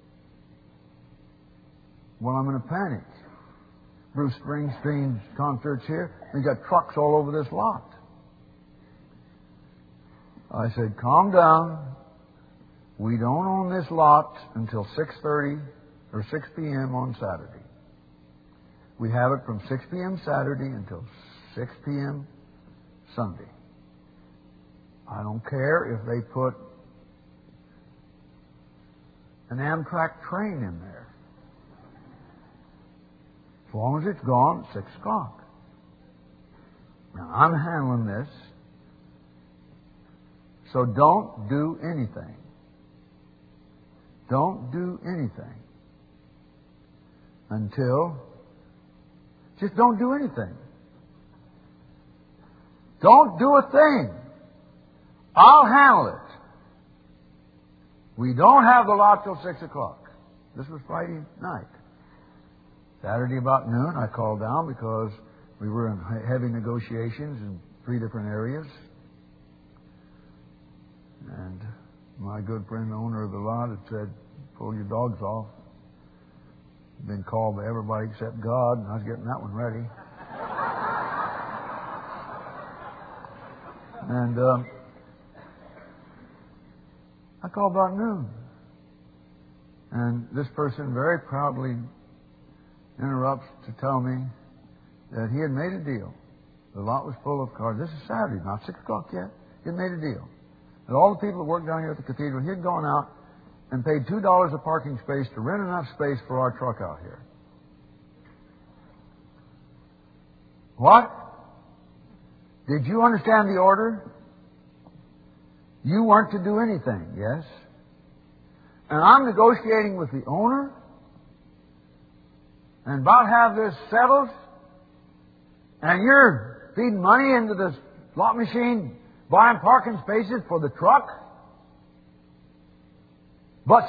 well, I'm in a panic. Bruce Springsteen's concerts here. They got trucks all over this lot. I said, calm down. We don't own this lot until 6:30 or 6 p.m. on Saturday. We have it from 6 p.m. Saturday until 6 p.m. Sunday. I don't care if they put an Amtrak train in there. As long as it's gone at 6 o'clock. Now, I'm handling this. So don't do anything. Don't do anything until... Just don't do anything. Don't do a thing. I'll handle it. We don't have the lot till 6 o'clock. This was Friday night. Saturday about noon, I called down because we were in heavy negotiations in 3 different areas. And my good friend, the owner of the lot, had said, pull your dogs off. Been called by everybody except God, and I was getting that one ready. And I called about noon. And this person very proudly interrupts to tell me that he had made a deal. The lot was full of cars. This is Saturday, not 6 o'clock yet. He had made a deal. And all the people that worked down here at the cathedral, he had gone out and paid $2 a parking space to rent enough space for our truck out here. What? Did you understand the order? You weren't to do anything, yes? And I'm negotiating with the owner and about have this settled, and you're feeding money into the slot machine, buying parking spaces for the truck? But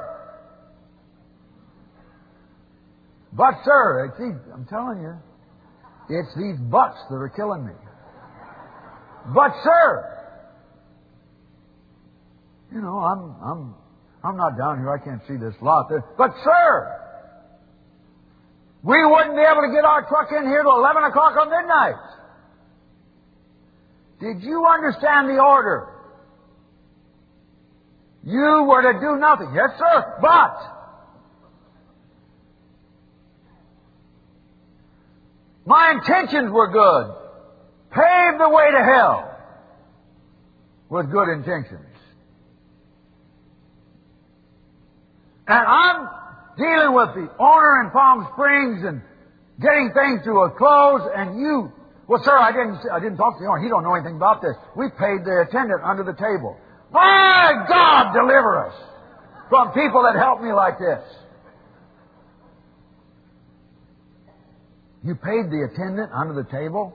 sir, I'm telling you, it's these buts that are killing me. But sir, you know, I'm not down here. I can't see this lot there. But sir, we wouldn't be able to get our truck in here till 11 o'clock on midnight. Did you understand the order? You were to do nothing. Yes, sir, but my intentions were good. Paved the way to hell with good intentions. And I'm dealing with the owner in Palm Springs and getting things to a close, and you... Well, sir, I didn't talk to the owner. He don't know anything about this. We paid the attendant under the table. My God, deliver us from people that help me like this. You paid the attendant under the table?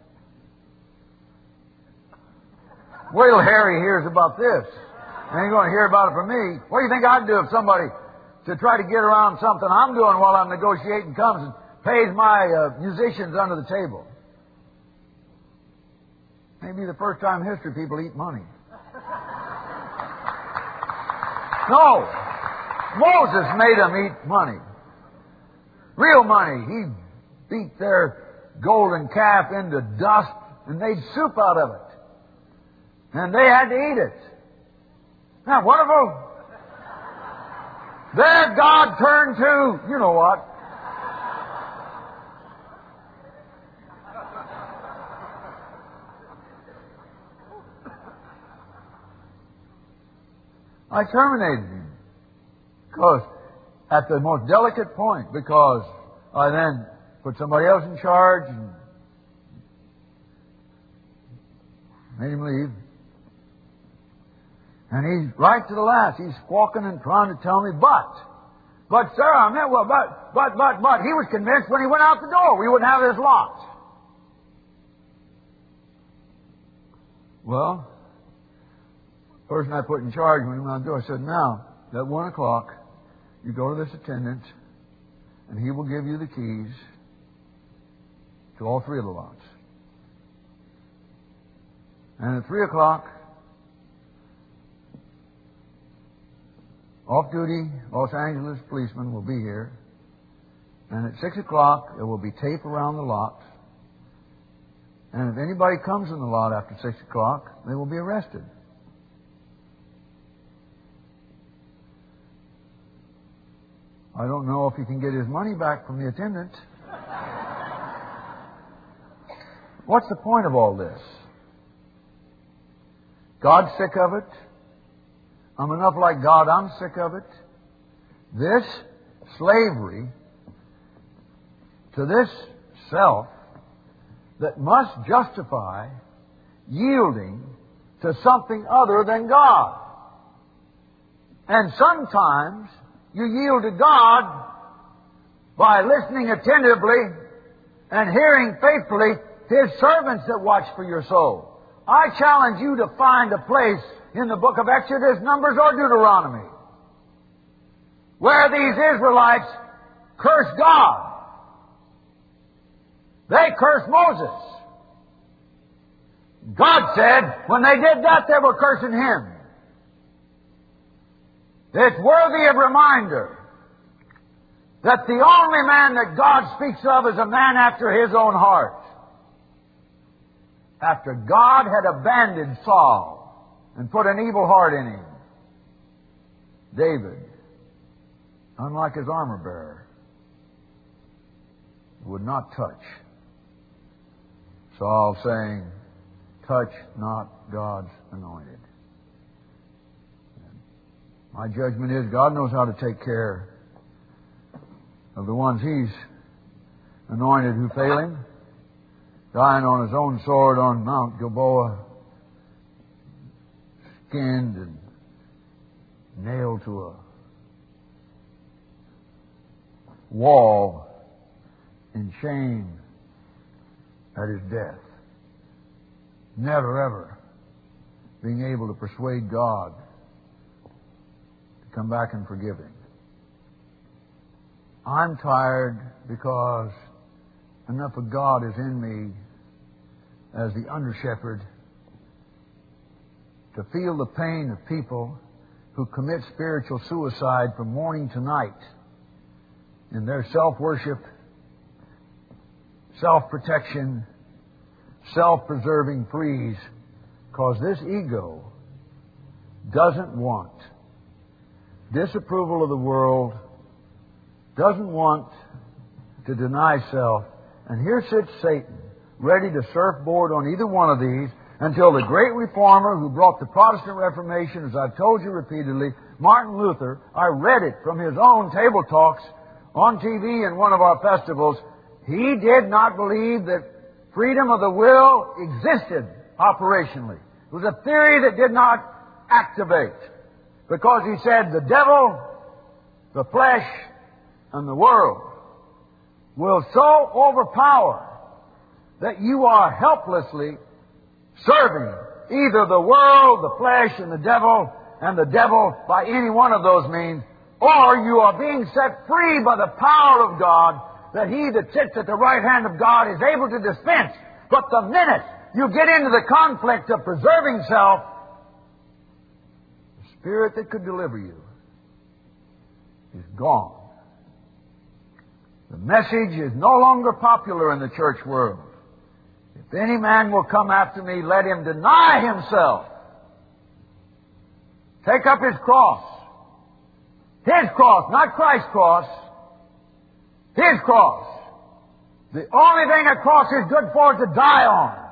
Wait till Harry hears about this. He ain't going to hear about it from me. What do you think I'd do if somebody, to try to get around something I'm doing while I'm negotiating, comes and pays my musicians under the table? Maybe the first time in history people eat money. No. Moses made them eat money. Real money. He beat their golden calf into dust and made soup out of it. And they had to eat it. Now, wonderful. There God turned to, you know what? I terminated him. Because at the most delicate point, because I then put somebody else in charge and made him leave. And he's right to the last. He's squawking and trying to tell me, but sir, I meant, well, but. He was convinced when he went out the door we wouldn't have his lot. Well, the person I put in charge when he went out the door, I said, now, at 1 o'clock, you go to this attendant, and he will give you the keys to all 3 of the lots. And at 3 o'clock, off-duty Los Angeles policemen will be here. And at 6 o'clock, there will be tape around the lots. And if anybody comes in the lot after 6 o'clock, they will be arrested. I don't know if he can get his money back from the attendant. What's the point of all this? God's sick of it. I'm enough like God, I'm sick of it. This slavery to this self that must justify yielding to something other than God. And sometimes you yield to God by listening attentively and hearing faithfully His servants that watch for your soul. I challenge you to find a place in the book of Exodus, Numbers, or Deuteronomy where these Israelites cursed God. They cursed Moses. God said when they did that, they were cursing Him. It's worthy of reminder that the only man that God speaks of is a man after His own heart. After God had abandoned Saul and put an evil heart in him, David, unlike his armor bearer, would not touch. Saul saying, touch not God's anointed. My judgment is God knows how to take care of the ones He's anointed who fail Him. Dying on his own sword on Mount Gilboa, skinned and nailed to a wall in shame at his death. Never ever being able to persuade God to come back and forgive him. I'm tired because enough of God is in me as the under-shepherd to feel the pain of people who commit spiritual suicide from morning to night in their self-worship, self-protection, self-preserving freeze, because this ego doesn't want disapproval of the world, doesn't want to deny self, and here sits Satan, ready to surfboard on either one of these until the great reformer who brought the Protestant Reformation, as I've told you repeatedly, Martin Luther, I read it from his own table talks on TV in one of our festivals. He did not believe that freedom of the will existed operationally. It was a theory that did not activate, because he said the devil, the flesh, and the world will so overpower that you are helplessly serving either the world, the flesh, and the devil by any one of those means, or you are being set free by the power of God, that He that sits at the right hand of God is able to dispense. But the minute you get into the conflict of preserving self, the Spirit that could deliver you is gone. The message is no longer popular in the church world. If any man will come after me, let him deny himself. Take up his cross. His cross, not Christ's cross. His cross. The only thing a cross is good for is to die on.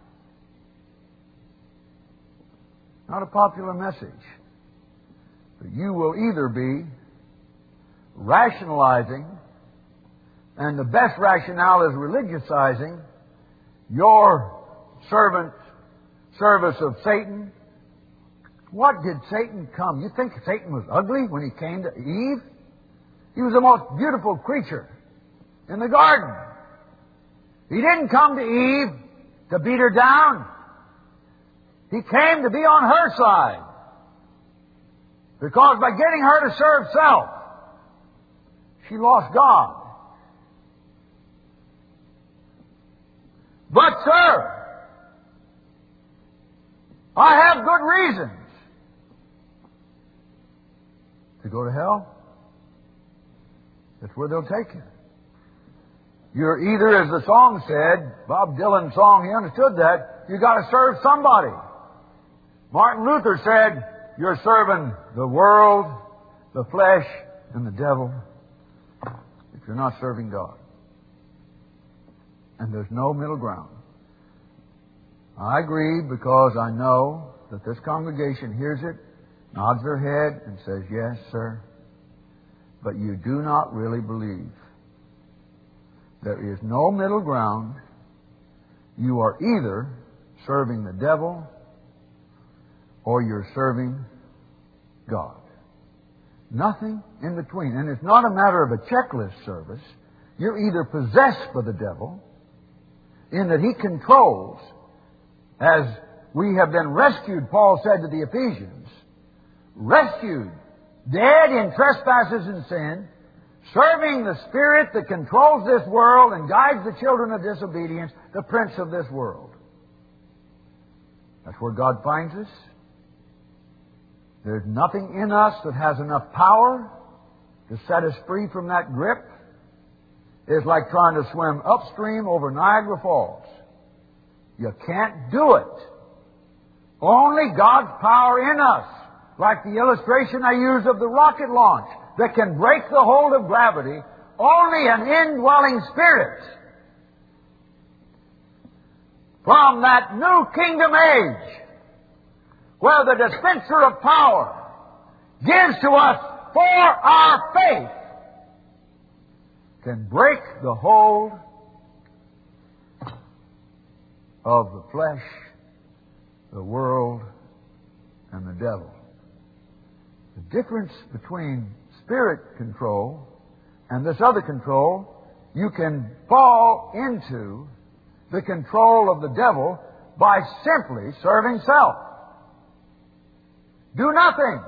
Not a popular message. But you will either be rationalizing, and the best rationale is religiousizing, your service of Satan. What did Satan come? You think Satan was ugly when he came to Eve? He was the most beautiful creature in the garden. He didn't come to Eve to beat her down. He came to be on her side. Because by getting her to serve self, she lost God. But, sir, I have good reasons to go to hell. That's where they'll take you. You're either, as the song said, Bob Dylan's song, he understood that, you got to serve somebody. Martin Luther said, you're serving the world, the flesh, and the devil if you're not serving God. And there's no middle ground. I agree because I know that this congregation hears it, nods their head, and says, yes, sir. But you do not really believe. There is no middle ground. You are either serving the devil or you're serving God. Nothing in between. And it's not a matter of a checklist service. You're either possessed by the devil, in that he controls, as we have been rescued, Paul said to the Ephesians, rescued, dead in trespasses and sin, serving the spirit that controls this world and guides the children of disobedience, the prince of this world. That's where God finds us. There's nothing in us that has enough power to set us free from that grip. It's like trying to swim upstream over Niagara Falls. You can't do it. Only God's power in us, like the illustration I used of the rocket launch, that can break the hold of gravity. Only an indwelling Spirit from that new kingdom age, where the dispenser of power gives to us for our faith, can break the hold of the flesh, the world, and the devil. The difference between Spirit control and this other control, you can fall into the control of the devil by simply serving self. Do nothing.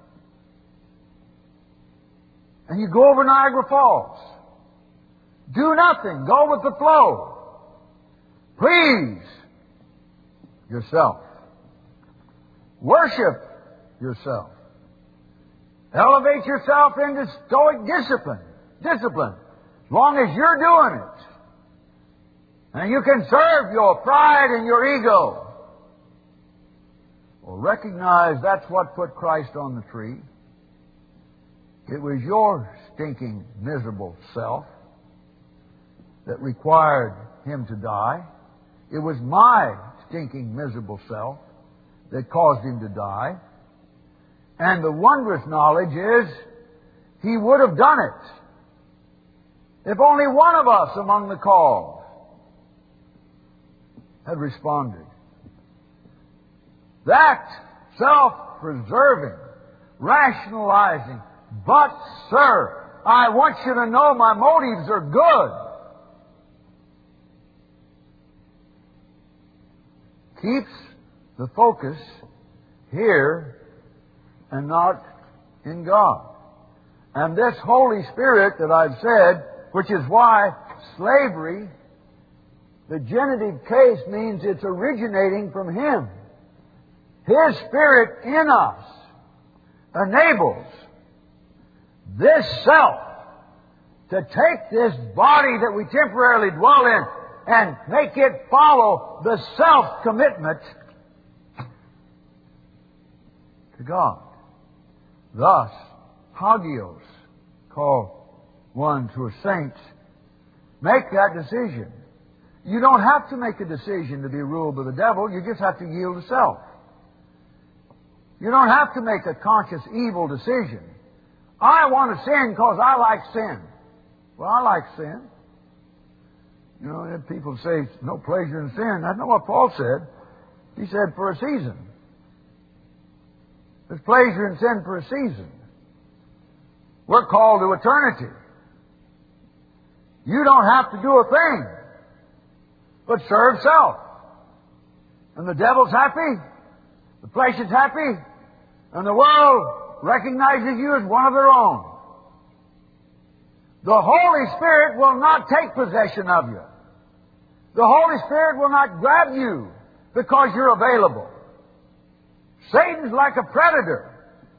And you go over Niagara Falls. Do nothing. Go with the flow. Please yourself. Worship yourself. Elevate yourself into stoic discipline. Discipline. As long as you're doing it. And you can serve your pride and your ego. Well, recognize that's what put Christ on the tree. It was your stinking, miserable self that required Him to die. It was my stinking, miserable self that caused Him to die. And the wondrous knowledge is He would have done it if only one of us among the called had responded. That self-preserving, rationalizing, but, sir, I want you to know my motives are good, keeps the focus here and not in God. And this Holy Spirit that I've said, which is why slavery, the genitive case, means it's originating from Him. His Spirit in us enables this self to take this body that we temporarily dwell in and make it follow the self-commitment to God. Thus, hagios, called ones who are saints, make that decision. You don't have to make a decision to be ruled by the devil. You just have to yield to self. You don't have to make a conscious evil decision. I want to sin because I like sin. Well, I like sin. You know, people say, no pleasure in sin. That's not what Paul said. He said, for a season. There's pleasure in sin for a season. We're called to eternity. You don't have to do a thing but serve self. And the devil's happy. The flesh is happy. And the world recognizes you as one of their own. The Holy Spirit will not take possession of you. The Holy Spirit will not grab you because you're available. Satan's like a predator.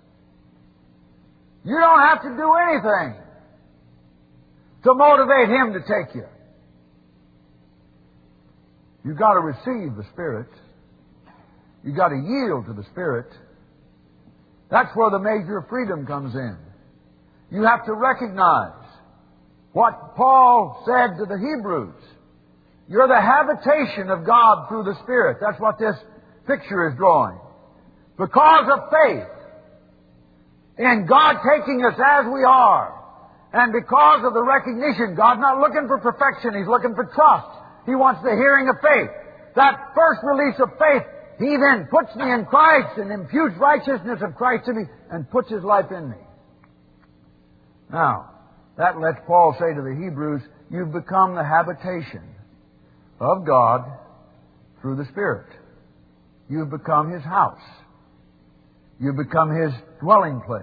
You don't have to do anything to motivate him to take you. You've got to receive the Spirit. You've got to yield to the Spirit. That's where the measure of freedom comes in. You have to recognize what Paul said to the Hebrews. You're the habitation of God through the Spirit. That's what this picture is drawing. Because of faith in God taking us as we are, and because of the recognition, God's not looking for perfection, He's looking for trust. He wants the hearing of faith. That first release of faith, He then puts me in Christ and imputes righteousness of Christ to me and puts His life in me. Now, that lets Paul say to the Hebrews, you've become the habitation of God through the Spirit. You've become His house. You've become His dwelling place.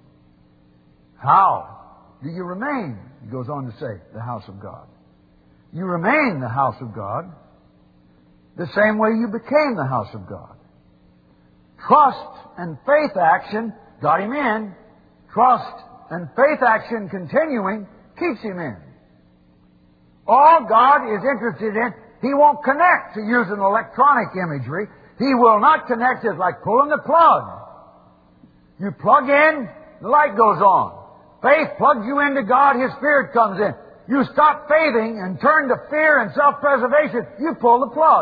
How do you remain, he goes on to say, the house of God? You remain the house of God the same way you became the house of God. Trust and faith action got him in. Trust and faith action continuing keeps him in. All God is interested in, He won't connect to use an electronic imagery. He will not connect. It's like pulling the plug. You plug in, the light goes on. Faith plugs you into God, His Spirit comes in. You stop faithing and turn to fear and self-preservation, you pull the plug.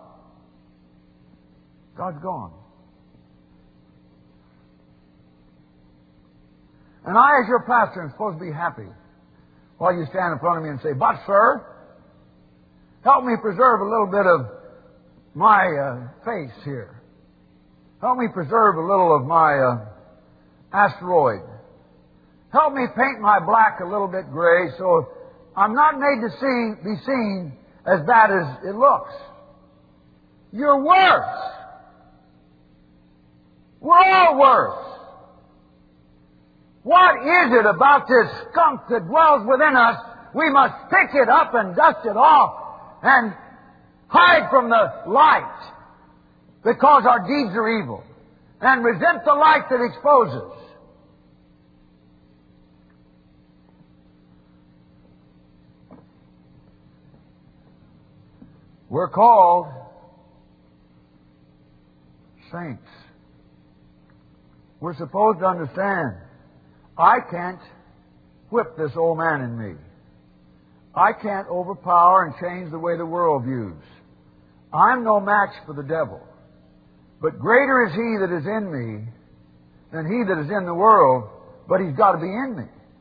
God's gone. And I, as your pastor, am supposed to be happy while you stand in front of me and say, "But, sir, help me preserve a little bit of my face here. Help me preserve a little of my asteroid. Help me paint my black a little bit gray so I'm not made to be seen as bad as it looks." You're worse. We're all worse. What is it about this skunk that dwells within us? We must pick it up and dust it off and hide from the light because our deeds are evil and resent the light that exposes. We're called saints. We're supposed to understand, I can't whip this old man in me. I can't overpower and change the way the world views. I'm no match for the devil. But greater is He that is in me than he that is in the world, but He's got to be in me.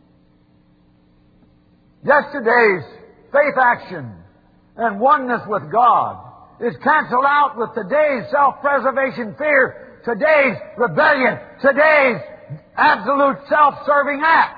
Yesterday's faith action and oneness with God is canceled out with today's self-preservation fear, today's rebellion, today's absolute self-serving act.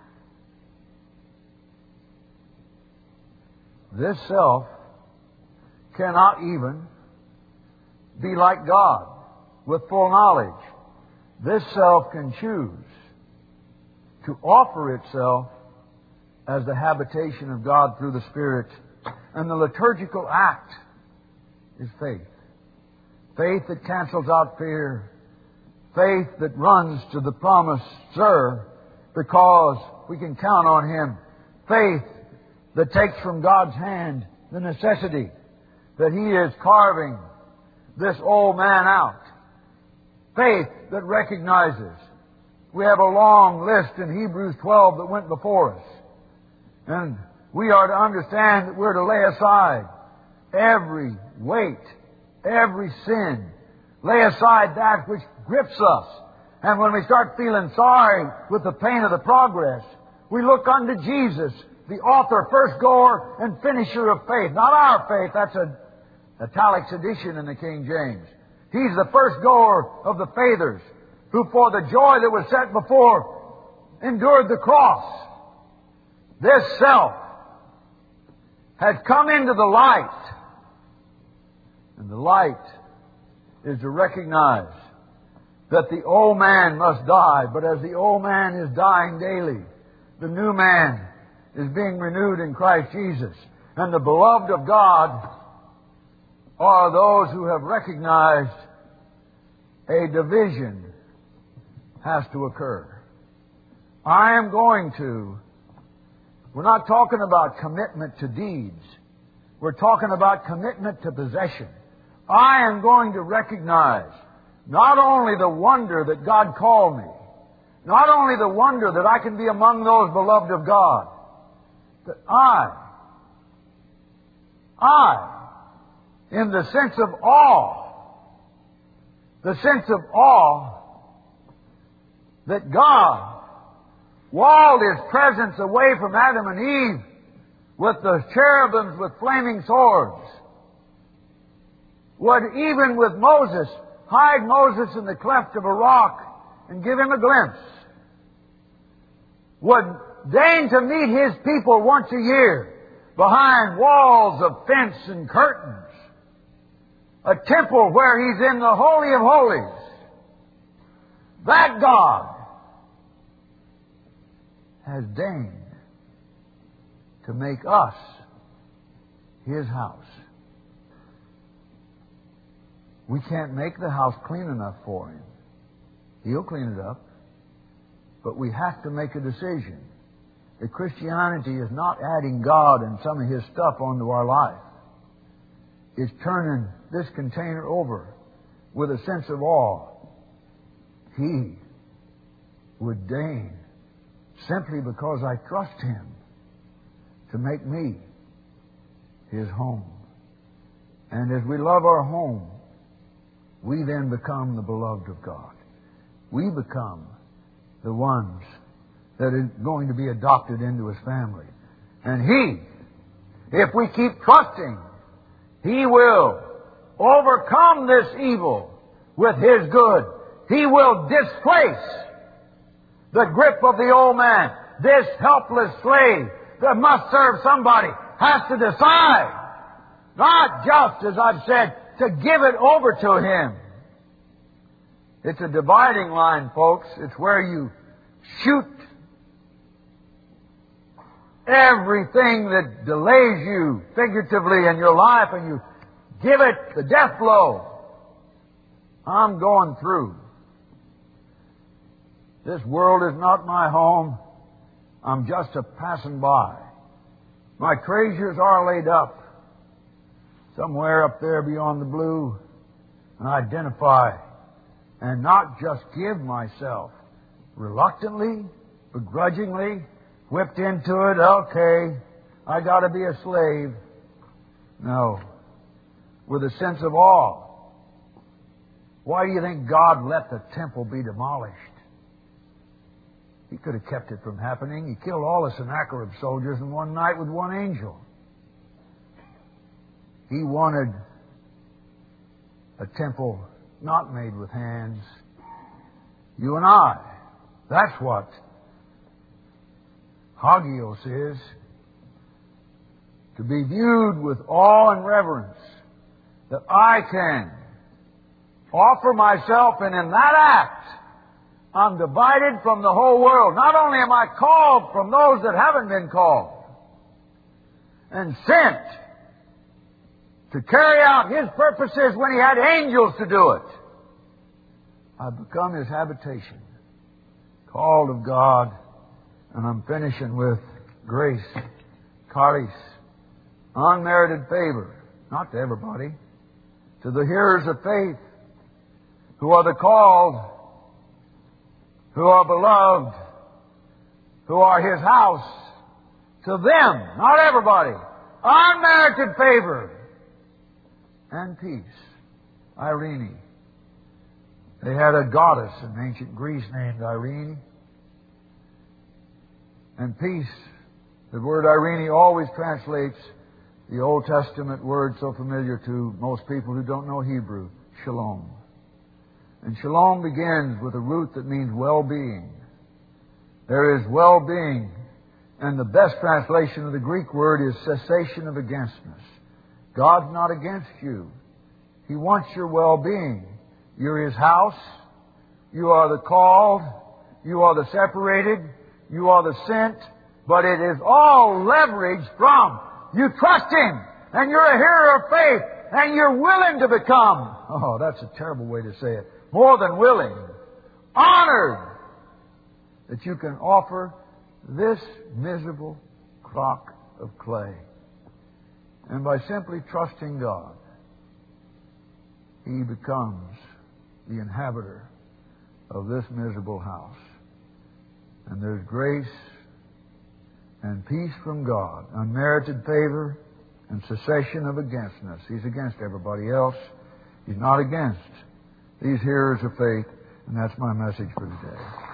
This self cannot even be like God with full knowledge. This self can choose to offer itself as the habitation of God through the Spirit. And the liturgical act is faith. Faith that cancels out fear. Faith that runs to the promiser because we can count on Him. Faith that takes from God's hand the necessity that He is carving this old man out. Faith that recognizes. We have a long list in Hebrews 12 that went before us. And we are to understand that we're to lay aside every weight, every sin. Lay aside that which grips us. And when we start feeling sorry with the pain of the progress, we look unto Jesus, the author, first goer, and finisher of faith. Not our faith, that's an italics edition in the King James. He's the first goer of the faithers, who for the joy that was set before endured the cross. This self had come into the light. And the light is to recognize that the old man must die. But as the old man is dying daily, the new man is being renewed in Christ Jesus. And the beloved of God are those who have recognized a division has to occur. We're not talking about commitment to deeds. We're talking about commitment to possession. I am going to recognize not only the wonder that God called me, not only the wonder that I can be among those beloved of God, but I, in the sense of awe, that God walled His presence away from Adam and Eve with the cherubims with flaming swords, would even with Moses hide Moses in the cleft of a rock and give him a glimpse, would deign to meet His people once a year behind walls of fence and curtains, a temple where He's in the Holy of Holies. That God has deigned to make us His house. We can't make the house clean enough for Him. He'll clean it up. But we have to make a decision that Christianity is not adding God and some of His stuff onto our life. It's turning this container over with a sense of awe. He would deign, simply because I trust Him, to make me His home. And as we love our home, we then become the beloved of God. We become the ones that are going to be adopted into His family. And He, if we keep trusting, He will overcome this evil with His good. He will displace the grip of the old man. This helpless slave that must serve somebody has to decide, not just, as I've said, to give it over to Him. It's a dividing line, folks. It's where you shoot everything that delays you figuratively in your life and you give it the death blow. I'm going through. This world is not my home. I'm just a passing by. My treasures are laid up somewhere up there beyond the blue, and identify and not just give myself reluctantly, begrudgingly, whipped into it. Okay, I got to be a slave. No, with a sense of awe. Why do you think God let the temple be demolished? He could have kept it from happening. He killed all the Sennacherib soldiers in one night with one angel. He wanted a temple not made with hands. You and I. That's what Hagios is. To be viewed with awe and reverence. That I can offer myself, and in that act, I'm divided from the whole world. Not only am I called from those that haven't been called, and sent to carry out His purposes when He had angels to do it, I've become His habitation, called of God, and I'm finishing with grace, charis, unmerited favor, not to everybody, to the hearers of faith, who are the called, who are beloved, who are His house. To them, not everybody, unmerited favor and peace. Irene. They had a goddess in ancient Greece named Irene. And peace, the word Irene always translates the Old Testament word so familiar to most people who don't know Hebrew, shalom. And shalom begins with a root that means well-being. There is well-being. And the best translation of the Greek word is cessation of againstness. God's not against you. He wants your well-being. You're His house. You are the called. You are the separated. You are the sent. But it is all leveraged from you trust Him. And you're a hearer of faith. And you're willing to become. Oh, that's a terrible way to say it. More than willing. Honored that you can offer this miserable crock of clay. And by simply trusting God, He becomes the inhabitor of this miserable house. And there's grace and peace from God, unmerited favor and cessation of againstness. He's against everybody else. He's not against these hearers of faith. And that's my message for today.